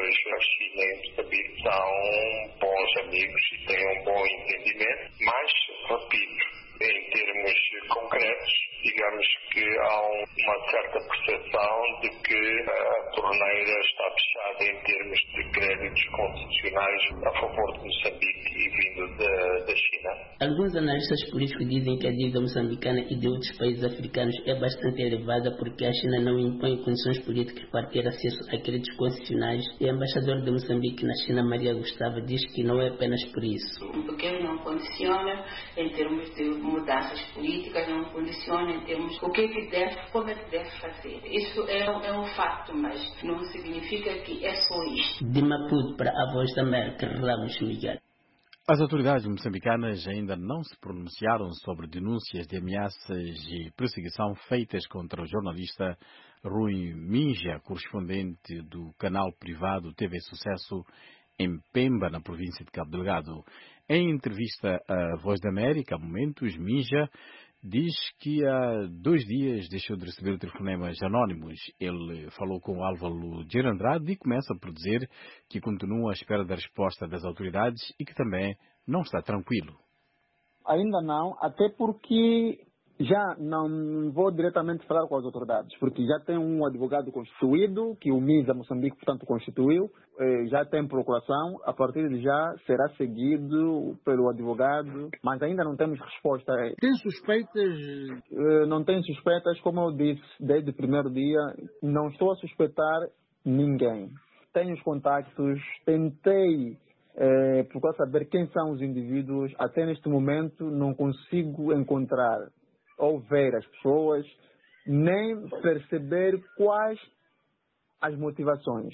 a China e Moçambique são bons amigos e têm um bom entendimento, mas, repito, em termos concretos, digamos que há uma certa percepção de que a torneira está fechada em termos de créditos concessionais a favor de Moçambique e vindo da China. Alguns analistas políticos dizem que a dívida moçambicana e de outros países africanos é bastante elevada porque a China não impõe condições políticas para ter acesso a créditos concessionais, e a embaixadora de Moçambique na China, Maria Gustavo, diz que não é apenas por isso. Porque ele não condiciona em termos de mudanças políticas, não condiciona em termos o que é que deve, como é que deve fazer. Isso é um facto, mas não significa que é só isto. De Maputo para a Voz da América, Ramos Miguel. As autoridades moçambicanas ainda não se pronunciaram sobre denúncias de ameaças e perseguição feitas contra o jornalista Rui Minja, correspondente do canal privado TV Sucesso em Pemba, na província de Cabo Delgado. Em entrevista à Voz da América, há momentos, Minja diz que há 2 dias deixou de receber telefonemas anónimos. Ele falou com Álvaro Dier Andrade e começa por dizer que continua à espera da resposta das autoridades e que também não está tranquilo. Ainda não, até porque já não vou diretamente falar com as autoridades, porque já tem um advogado constituído, que o MISA Moçambique, portanto, constituiu, já tem procuração, a partir de já será seguido pelo advogado, mas ainda não temos resposta. Tem suspeitas? Não tenho suspeitas, como eu disse, desde o primeiro dia, não estou a suspeitar ninguém. Tenho os contactos, tentei procurar saber quem são os indivíduos, até neste momento não consigo encontrar ou ver as pessoas, nem perceber quais as motivações.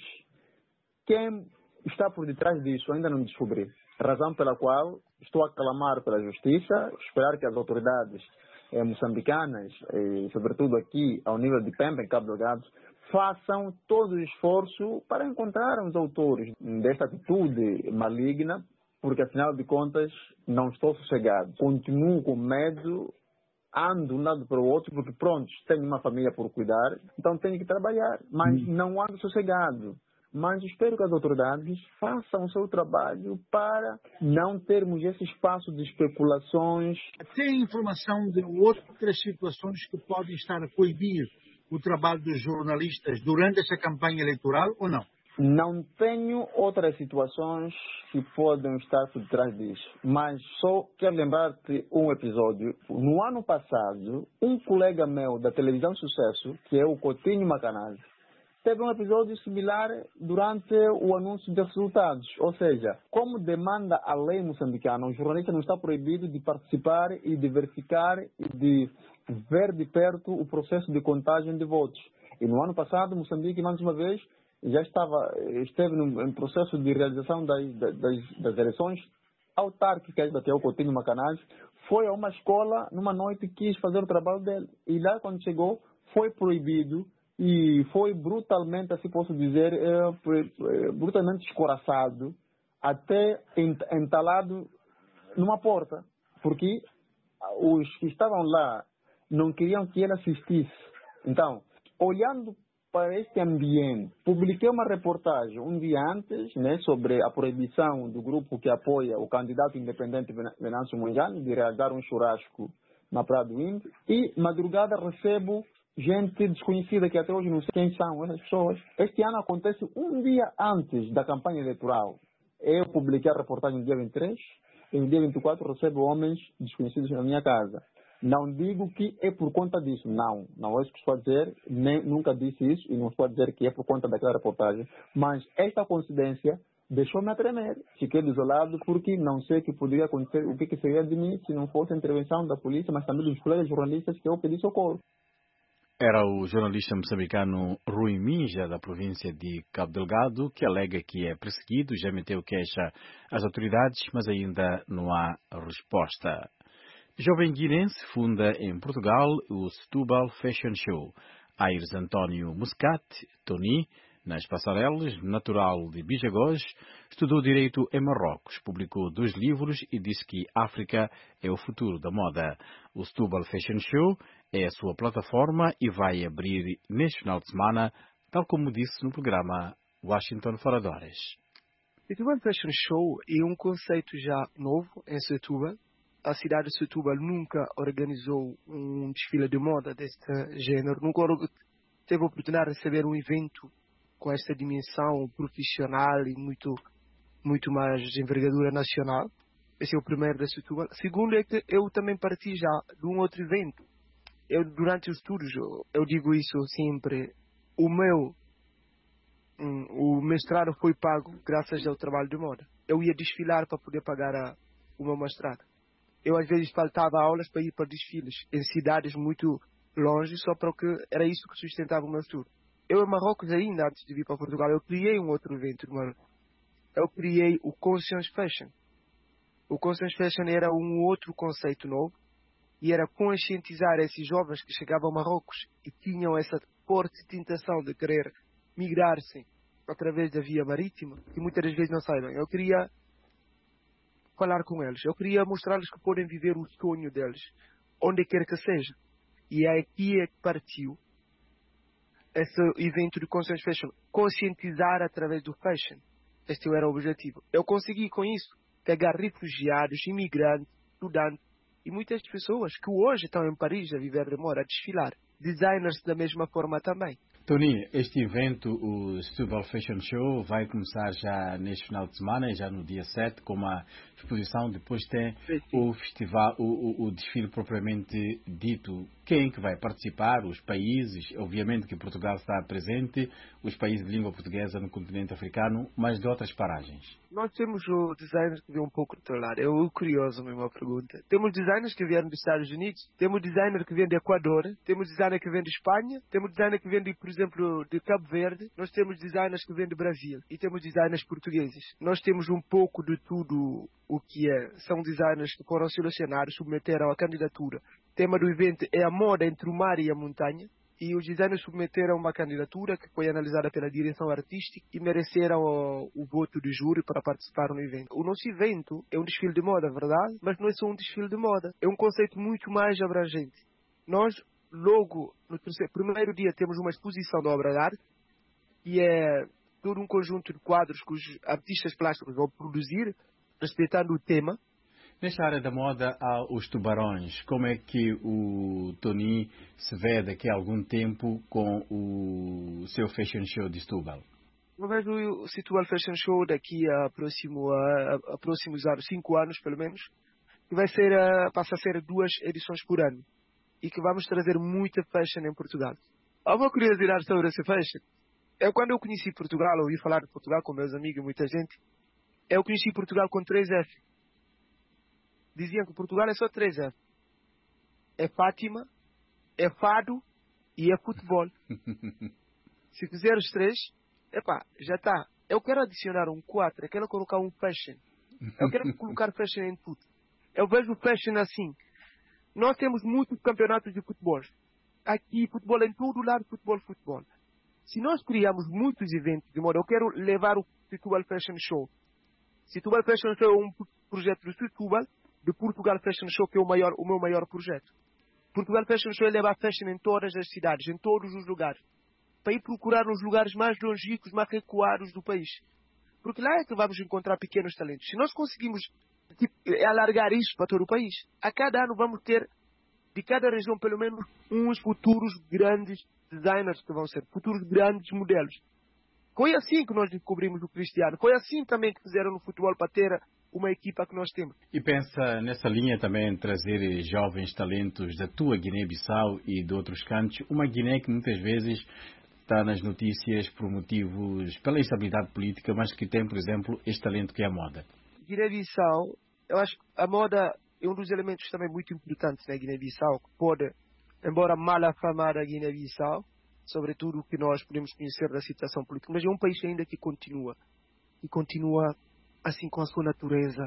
Quem está por detrás disso ainda não descobri. Razão pela qual estou a clamar pela justiça, esperar que as autoridades moçambicanas, e sobretudo aqui ao nível de Pemba, em Cabo Delgado, façam todo o esforço para encontrar os autores desta atitude maligna, porque afinal de contas não estou sossegado. Continuo com medo, ando de um lado para o outro, porque pronto, tenho uma família por cuidar, então tenho que trabalhar, mas não ando sossegado. Mas espero que as autoridades façam o seu trabalho para não termos esse espaço de especulações. Tem informação de outras situações que podem estar a coibir o trabalho dos jornalistas durante essa campanha eleitoral ou não? Não tenho outras situações que podem estar por trás disso, mas só quero lembrar-te um episódio. No ano passado, um colega meu da televisão Sucesso, que é o Coutinho Macanaz, teve um episódio similar durante o anúncio de resultados. Ou seja, como demanda a lei moçambicana, o jornalista não está proibido de participar e de verificar e de ver de perto o processo de contagem de votos. E no ano passado, Moçambique, mais uma vez, já esteve em processo de realização das eleições autárquicas, até o Coutinho Macanaz, foi a uma escola, numa noite, quis fazer o trabalho dele. E lá, quando chegou, foi proibido e foi brutalmente, assim posso dizer, brutalmente escoraçado, até entalado numa porta, porque os que estavam lá não queriam que ele assistisse. Então, olhando para este ambiente, publiquei uma reportagem um dia antes, sobre a proibição do grupo que apoia o candidato independente Venâncio Mondlane de realizar um churrasco na Praia do Índio, e madrugada recebo gente desconhecida que até hoje não sei quem são essas pessoas. Este ano acontece um dia antes da campanha eleitoral. Eu publiquei a reportagem no dia 23 e no dia 24 recebo homens desconhecidos na minha casa. Não digo que é por conta disso, não é isso que estou a dizer, nunca disse isso e não estou a dizer que é por conta daquela reportagem, mas esta coincidência deixou-me a tremer. Fiquei desolado porque não sei o que poderia acontecer, o que seria de mim se não fosse a intervenção da polícia, mas também dos colegas jornalistas que eu pedi socorro. Era o jornalista moçambicano Rui Minja, da província de Cabo Delgado, que alega que é perseguido, já meteu queixa às autoridades, mas ainda não há resposta. Jovem guinense funda em Portugal o Setúbal Fashion Show. Aires António Muscat, Tony, nas passarelas, natural de Bijagós, estudou Direito em Marrocos, publicou 2 livros e disse que África é o futuro da moda. O Setúbal Fashion Show é a sua plataforma e vai abrir neste final de semana, tal como disse no programa Washington Fora de Horas. O Setúbal Fashion Show é um conceito já novo em Setúbal. A cidade de Setúbal nunca organizou desfile de moda deste gênero, nunca teve a oportunidade de receber um evento com esta dimensão profissional e muito mais envergadura nacional. Esse é o primeiro da Setúbal. Segundo é que eu também parti já de um outro evento. Durante os estudos, eu digo isso sempre, o mestrado foi pago graças ao trabalho de moda. Eu ia desfilar para poder pagar o meu mestrado. Eu às vezes faltava aulas para ir para desfiles em cidades muito longe, só porque era isso que sustentava o meu estudo. Eu em Marrocos ainda, antes de vir para Portugal, eu criei um outro evento. Eu criei o Conscience Fashion. O Conscience Fashion era um outro conceito novo e era conscientizar esses jovens que chegavam a Marrocos e tinham essa forte tentação de querer migrar-se através da via marítima, que muitas das vezes não saibam. Eu queria falar com eles. Eu queria mostrar-lhes que podem viver o sonho deles, onde quer que seja. E é aqui que partiu esse evento de Conscience Fashion. Conscientizar através do fashion. Este era o objetivo. Eu consegui com isso pegar refugiados, imigrantes, estudantes e muitas pessoas que hoje estão em Paris a viver de moda, a desfilar. Designers da mesma forma também. Tony, este evento, o Setúbal Fashion Show, vai começar já neste final de semana, já no dia 7, com uma exposição. Depois tem o festival, o desfile propriamente dito. Quem que vai participar? Os países, obviamente que Portugal está presente, os países de língua portuguesa no continente africano, mas de outras paragens. Nós temos o designers que vêm um pouco do teu lado. É curioso mesmo a pergunta. Temos designers que vieram dos Estados Unidos, temos designer que vem do Equador, temos designer que vem de Espanha, temos designer que vem, por exemplo, de Cabo Verde, nós temos designers que vêm do Brasil e temos designers portugueses. Nós temos um pouco de tudo o que é. São designers que foram selecionados, submeteram a candidatura. O tema do evento é a moda entre o mar e a montanha. E os designers submeteram uma candidatura que foi analisada pela direção artística e mereceram o voto do júri para participar no evento. O nosso evento é um desfile de moda, verdade? Mas não é só um desfile de moda. É um conceito muito mais abrangente. Nós, logo, no primeiro dia, temos uma exposição de obra de arte e é todo um conjunto de quadros que os artistas plásticos vão produzir, respeitando o tema. Nesta área da moda, há os tubarões. Como é que o Tony se vê daqui a algum tempo com o seu Fashion Show de Setúbal? Eu vejo o Setúbal Fashion Show daqui a próximos anos, 5 anos pelo menos, que passa a ser 2 edições por ano e que vamos trazer muita fashion em Portugal. Há uma curiosidade sobre esse fashion. Quando eu conheci Portugal, ouvi falar de Portugal com meus amigos e muita gente, eu conheci Portugal com 3 F. Diziam que Portugal é só 3 F. É Fátima, é fado e é futebol. Se fizer os 3, já está. Eu quero adicionar um 4, eu quero colocar um fashion. Eu quero colocar fashion em tudo. Eu vejo fashion assim. Nós temos muitos campeonatos de futebol. Aqui, futebol em todo lado, futebol. Se nós criarmos muitos eventos de moda, eu quero levar o Setúbal Fashion Show. Setúbal Fashion Show é um projeto do Setúbal, de Portugal Fashion Show, que é o meu maior projeto. Portugal Fashion Show é levar fashion em todas as cidades, em todos os lugares, para ir procurar nos lugares mais longínquos, mais recuados do país. Porque lá é que vamos encontrar pequenos talentos. Se nós conseguimos alargar isso para todo o país, a cada ano vamos ter, de cada região, pelo menos uns futuros grandes designers que vão ser, futuros grandes modelos. Foi assim que nós descobrimos o Cristiano. Foi assim também que fizeram no futebol para ter uma equipa que nós temos. E pensa nessa linha também trazer jovens talentos da tua Guiné-Bissau e de outros cantos, uma Guiné que muitas vezes está nas notícias por motivos, pela instabilidade política, mas que tem, por exemplo, este talento que é a moda. Guiné-Bissau, eu acho que a moda é um dos elementos também muito importantes na Guiné-Bissau, que pode, embora mal afamada Guiné-Bissau, sobretudo o que nós podemos conhecer da situação política, mas é um país ainda que continua assim com a sua natureza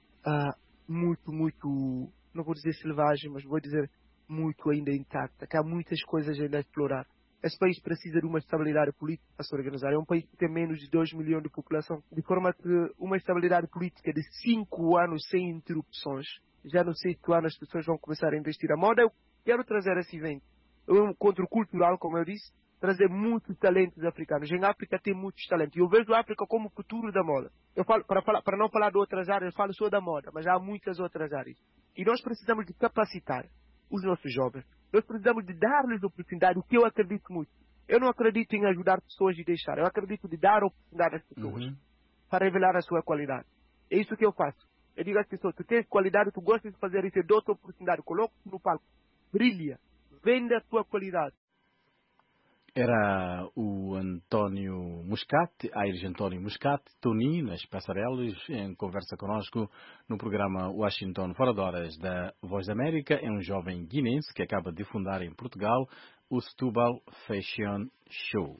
muito, não vou dizer selvagem, mas vou dizer muito ainda intacta, que há muitas coisas ainda a explorar. Esse país precisa de uma estabilidade política para se organizar. É um país que tem menos de 2 milhões de população, de forma que uma estabilidade política de 5 anos sem interrupções, já no 6º ano as pessoas vão começar a investir. A moda, eu quero trazer esse evento. É um encontro cultural, como eu disse, trazer muitos talentos africanos. Em África tem muitos talentos. E eu vejo a África como o futuro da moda. Eu falo, para não falar de outras áreas, eu falo só da moda, mas há muitas outras áreas. E nós precisamos de capacitar os nossos jovens. Nós precisamos de dar-lhes oportunidade, o que eu acredito muito. Eu não acredito em ajudar pessoas e deixar. Eu acredito em dar oportunidade às pessoas para revelar a sua qualidade. É isso que eu faço. Eu digo às pessoas, tu tens qualidade, tu gostas de fazer isso, eu dou-te a oportunidade, coloco-te no palco, brilha, vende a tua qualidade. Era o António Muscat, Aires António Muscat, Tony, nas passarelas, em conversa conosco no programa Washington Fora de Horas da Voz da América. É um jovem guinense que acaba de fundar em Portugal o Setúbal Fashion Show.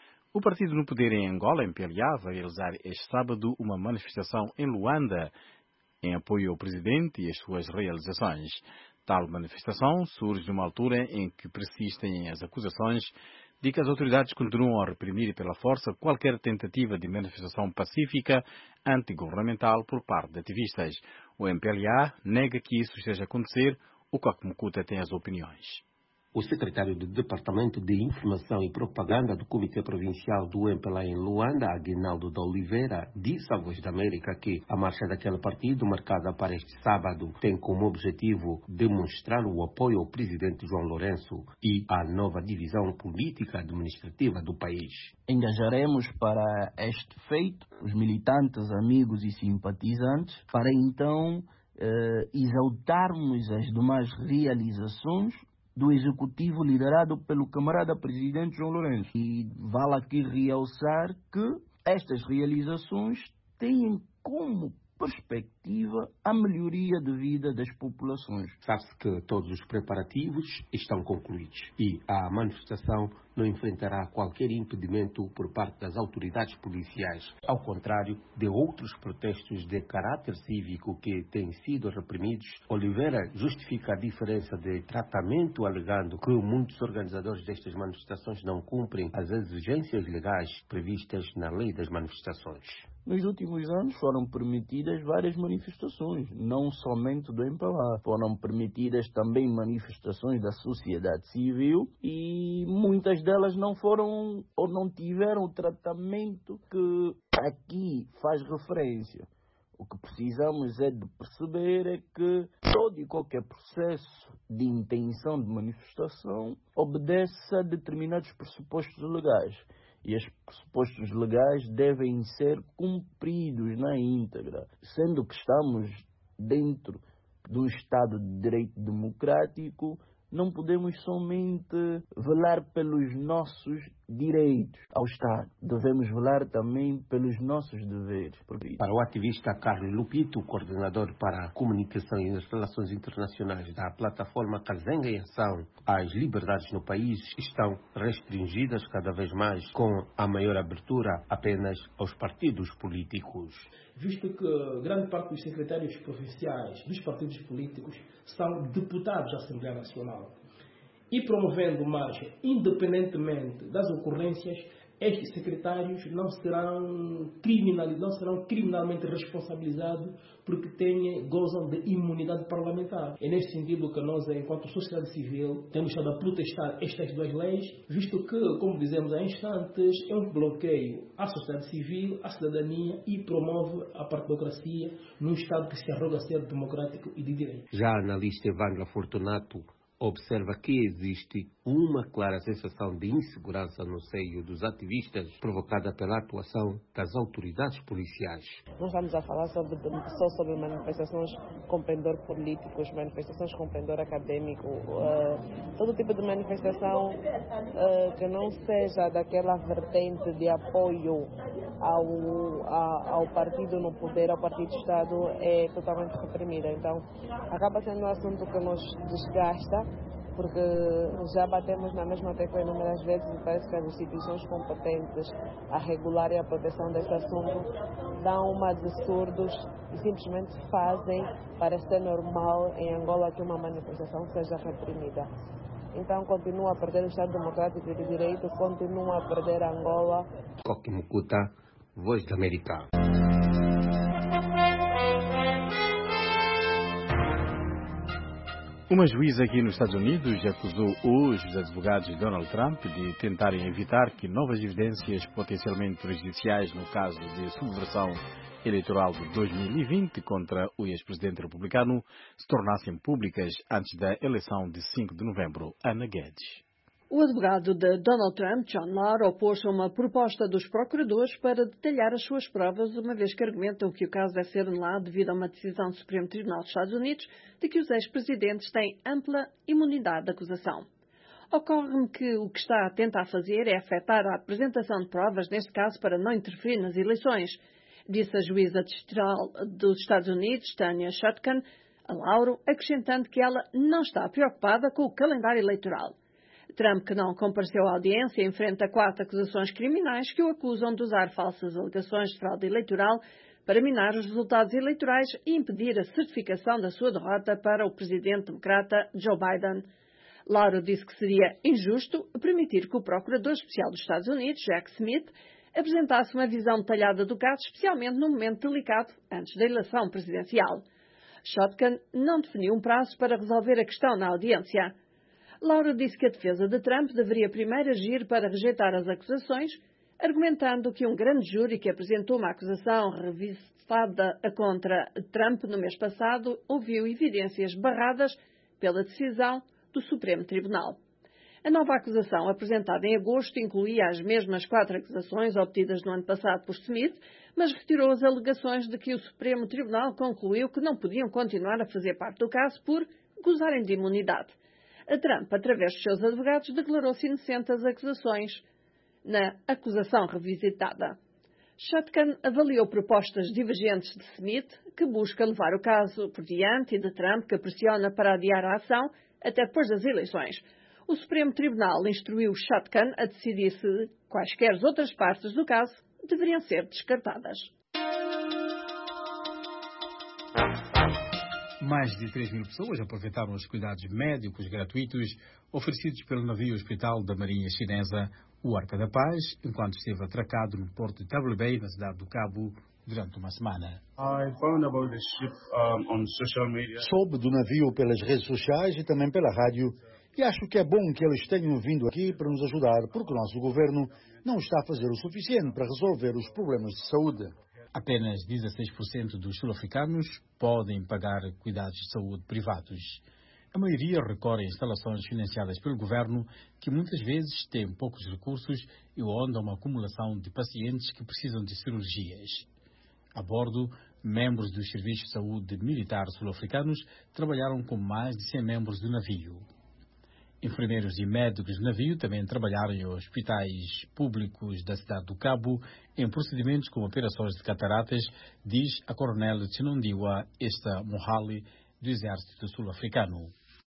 O partido no poder em Angola, MPLA, vai realizar este sábado uma manifestação em Luanda em apoio ao presidente e às suas realizações. Tal manifestação surge numa altura em que persistem as acusações de que as autoridades continuam a reprimir pela força qualquer tentativa de manifestação pacífica antigovernamental por parte de ativistas. O MPLA nega que isso esteja a acontecer. O Kakumakuta tem as opiniões. O secretário do Departamento de Informação e Propaganda do Comitê Provincial do MPLA em Luanda, Aguinaldo de Oliveira, disse à Voz da América que a marcha daquele partido, marcada para este sábado, tem como objetivo demonstrar o apoio ao presidente João Lourenço e à nova divisão política administrativa do país. Engajaremos para este feito os militantes, amigos e simpatizantes para então exaltarmos as demais realizações do Executivo liderado pelo camarada Presidente João Lourenço. E vale aqui realçar que estas realizações têm como perspectiva a melhoria de vida das populações. Sabe-se que todos os preparativos estão concluídos e a manifestação não enfrentará qualquer impedimento por parte das autoridades policiais, ao contrário de outros protestos de caráter cívico que têm sido reprimidos. Oliveira justifica a diferença de tratamento, alegando que muitos organizadores destas manifestações não cumprem as exigências legais previstas na lei das manifestações. Nos últimos anos foram permitidas várias manifestações, não somente do MPLA. Foram permitidas também manifestações da sociedade civil e muitas delas não foram ou não tiveram o tratamento que aqui faz referência. O que precisamos é de perceber é que todo e qualquer processo de intenção de manifestação obedece a determinados pressupostos legais. E estes pressupostos legais devem ser cumpridos na íntegra, sendo que estamos dentro de um Estado de Direito Democrático. Não podemos somente velar pelos nossos direitos ao Estado. Devemos velar também pelos nossos deveres. Para o ativista Carlos Lupito, coordenador para a comunicação e as relações internacionais da plataforma Kazenga em Ação, as liberdades no país estão restringidas cada vez mais, com a maior abertura apenas aos partidos políticos. Visto que grande parte dos secretários provinciais dos partidos políticos são deputados da Assembleia Nacional e promovendo marcha, independentemente das ocorrências, estes secretários não serão criminalmente responsabilizados porque gozam de imunidade parlamentar. É nesse sentido que nós, enquanto sociedade civil, temos estado a protestar estas duas leis, visto que, como dizemos há instantes, é um bloqueio à sociedade civil, à cidadania e promove a partidocracia num Estado que se arroga ser democrático e de direito. Já a analista Evangela Fortunato observa que existe uma clara sensação de insegurança no seio dos ativistas provocada pela atuação das autoridades policiais. Nós estamos a falar só sobre manifestações com pendor político, manifestações com pendor acadêmico, todo tipo de manifestação que não seja daquela vertente de apoio ao partido no poder, ao partido de Estado, é totalmente reprimida. Então, acaba sendo um assunto que nos desgasta, porque já batemos na mesma tecla inúmeras vezes e parece que as instituições competentes a regular e a proteção desse assunto dão uma de surdos e simplesmente fazem parecer normal em Angola que uma manifestação seja reprimida. Então continua a perder o Estado Democrático e de Direito, continua a perder Angola. Kakumakuta, Voz da América. Uma juíza aqui nos Estados Unidos acusou hoje os advogados de Donald Trump de tentarem evitar que novas evidências potencialmente prejudiciais no caso de subversão eleitoral de 2020 contra o ex-presidente republicano se tornassem públicas antes da eleição de 5 de novembro. Ana Guedes. O advogado de Donald Trump, John Lauer, opôs-se a uma proposta dos procuradores para detalhar as suas provas, uma vez que argumentam que o caso deve ser anulado devido a uma decisão do Supremo Tribunal dos Estados Unidos de que os ex-presidentes têm ampla imunidade de acusação. Ocorre-me que o que está a tentar fazer é afetar a apresentação de provas, neste caso para não interferir nas eleições, disse a juíza distrital dos Estados Unidos, Tanya Chutkan, a Lauer, acrescentando que ela não está preocupada com o calendário eleitoral. Trump, que não compareceu à audiência, enfrenta 4 acusações criminais que o acusam de usar falsas alegações de fraude eleitoral para minar os resultados eleitorais e impedir a certificação da sua derrota para o presidente democrata Joe Biden. Lauer disse que seria injusto permitir que o Procurador Especial dos Estados Unidos, Jack Smith, apresentasse uma visão detalhada do caso, especialmente num momento delicado antes da eleição presidencial. Chutkan não definiu um prazo para resolver a questão na audiência. Lauer disse que a defesa de Trump deveria primeiro agir para rejeitar as acusações, argumentando que um grande júri que apresentou uma acusação revisitada contra Trump no mês passado ouviu evidências barradas pela decisão do Supremo Tribunal. A nova acusação apresentada em agosto incluía as mesmas 4 acusações obtidas no ano passado por Smith, mas retirou as alegações de que o Supremo Tribunal concluiu que não podiam continuar a fazer parte do caso por gozarem de imunidade. A Trump, através dos seus advogados, declarou-se inocente das acusações na acusação revisitada. Chutkan avaliou propostas divergentes de Smith, que busca levar o caso por diante, e de Trump, que pressiona para adiar a ação até depois das eleições. O Supremo Tribunal instruiu Chutkan a decidir se quaisquer outras partes do caso deveriam ser descartadas. Mais de 3.000 pessoas aproveitaram os cuidados médicos gratuitos oferecidos pelo navio-hospital da Marinha Chinesa, o Arca da Paz, enquanto esteve atracado no porto de Table Bay, na cidade do Cabo, durante uma semana. Soube do navio pelas redes sociais e também pela rádio, e acho que é bom que eles tenham vindo aqui para nos ajudar, porque o nosso governo não está a fazer o suficiente para resolver os problemas de saúde. Apenas 16% dos sul-africanos podem pagar cuidados de saúde privados. A maioria recorre a instalações financiadas pelo governo, que muitas vezes têm poucos recursos e onde há uma acumulação de pacientes que precisam de cirurgias. A bordo, membros dos serviços de saúde militar sul-africanos trabalharam com mais de 100 membros do navio. Enfermeiros e médicos do navio também trabalharam em hospitais públicos da cidade do Cabo em procedimentos como operações de cataratas, diz a coronel Chinondiwa Esther Mohali, do Exército Sul-Africano.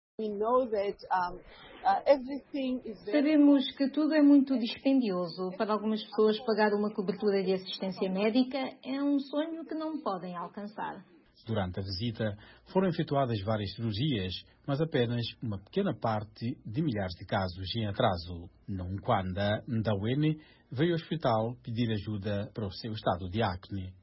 Sabemos que tudo é muito dispendioso. Para algumas pessoas, pagar uma cobertura de assistência médica é um sonho que não podem alcançar. Durante a visita, foram efetuadas várias cirurgias, mas apenas uma pequena parte de milhares de casos em atraso. Nunquanda Ndawene veio ao hospital pedir ajuda para o seu estado de acne.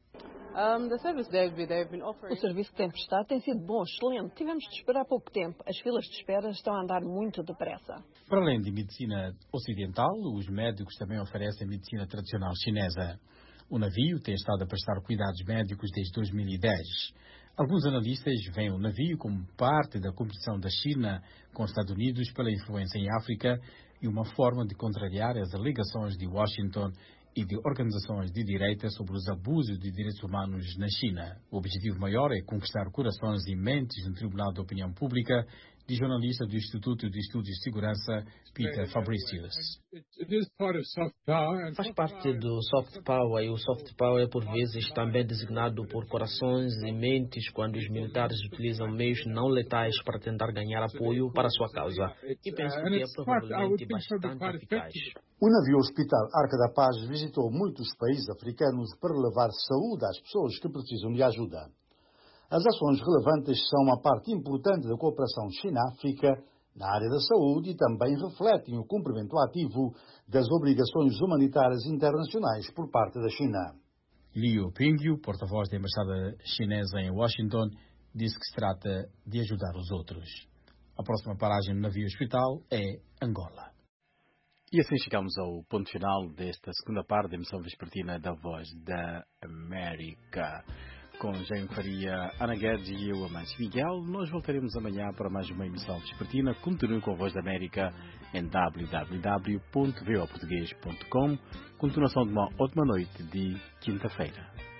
O serviço que tem prestado tem sido bom, excelente. Tivemos de esperar pouco tempo. As filas de espera estão a andar muito depressa. Para além de medicina ocidental, os médicos também oferecem medicina tradicional chinesa. O navio tem estado a prestar cuidados médicos desde 2010. Alguns analistas veem o navio como parte da competição da China com os Estados Unidos pela influência em África e uma forma de contrariar as alegações de Washington e de organizações de direita sobre os abusos de direitos humanos na China. O objetivo maior é conquistar corações e mentes no Tribunal de Opinião Pública, de jornalista do Instituto de Estudos de Segurança, Peter Fabricius. Faz parte do soft power, e o soft power por vezes também é designado por corações e mentes quando os militares utilizam meios não letais para tentar ganhar apoio para a sua causa. E penso que é provavelmente bastante eficaz. O navio hospital Arca da Paz visitou muitos países africanos para levar saúde às pessoas que precisam de ajuda. As ações relevantes são uma parte importante da cooperação China-África na área da saúde e também refletem o cumprimento ativo das obrigações humanitárias internacionais por parte da China. Liu Pingyu, porta-voz da embaixada chinesa em Washington, disse que se trata de ajudar os outros. A próxima paragem no navio hospital é Angola. E assim chegamos ao ponto final desta segunda parte da emissão vespertina da Voz da América. Com Jaime Faria, Ana Guedes e eu, Amâncio Miguel. Nós voltaremos amanhã para mais uma emissão vespertina. Continue com a Voz da América em www.voportugues.com. Continuação de uma ótima noite de quinta-feira.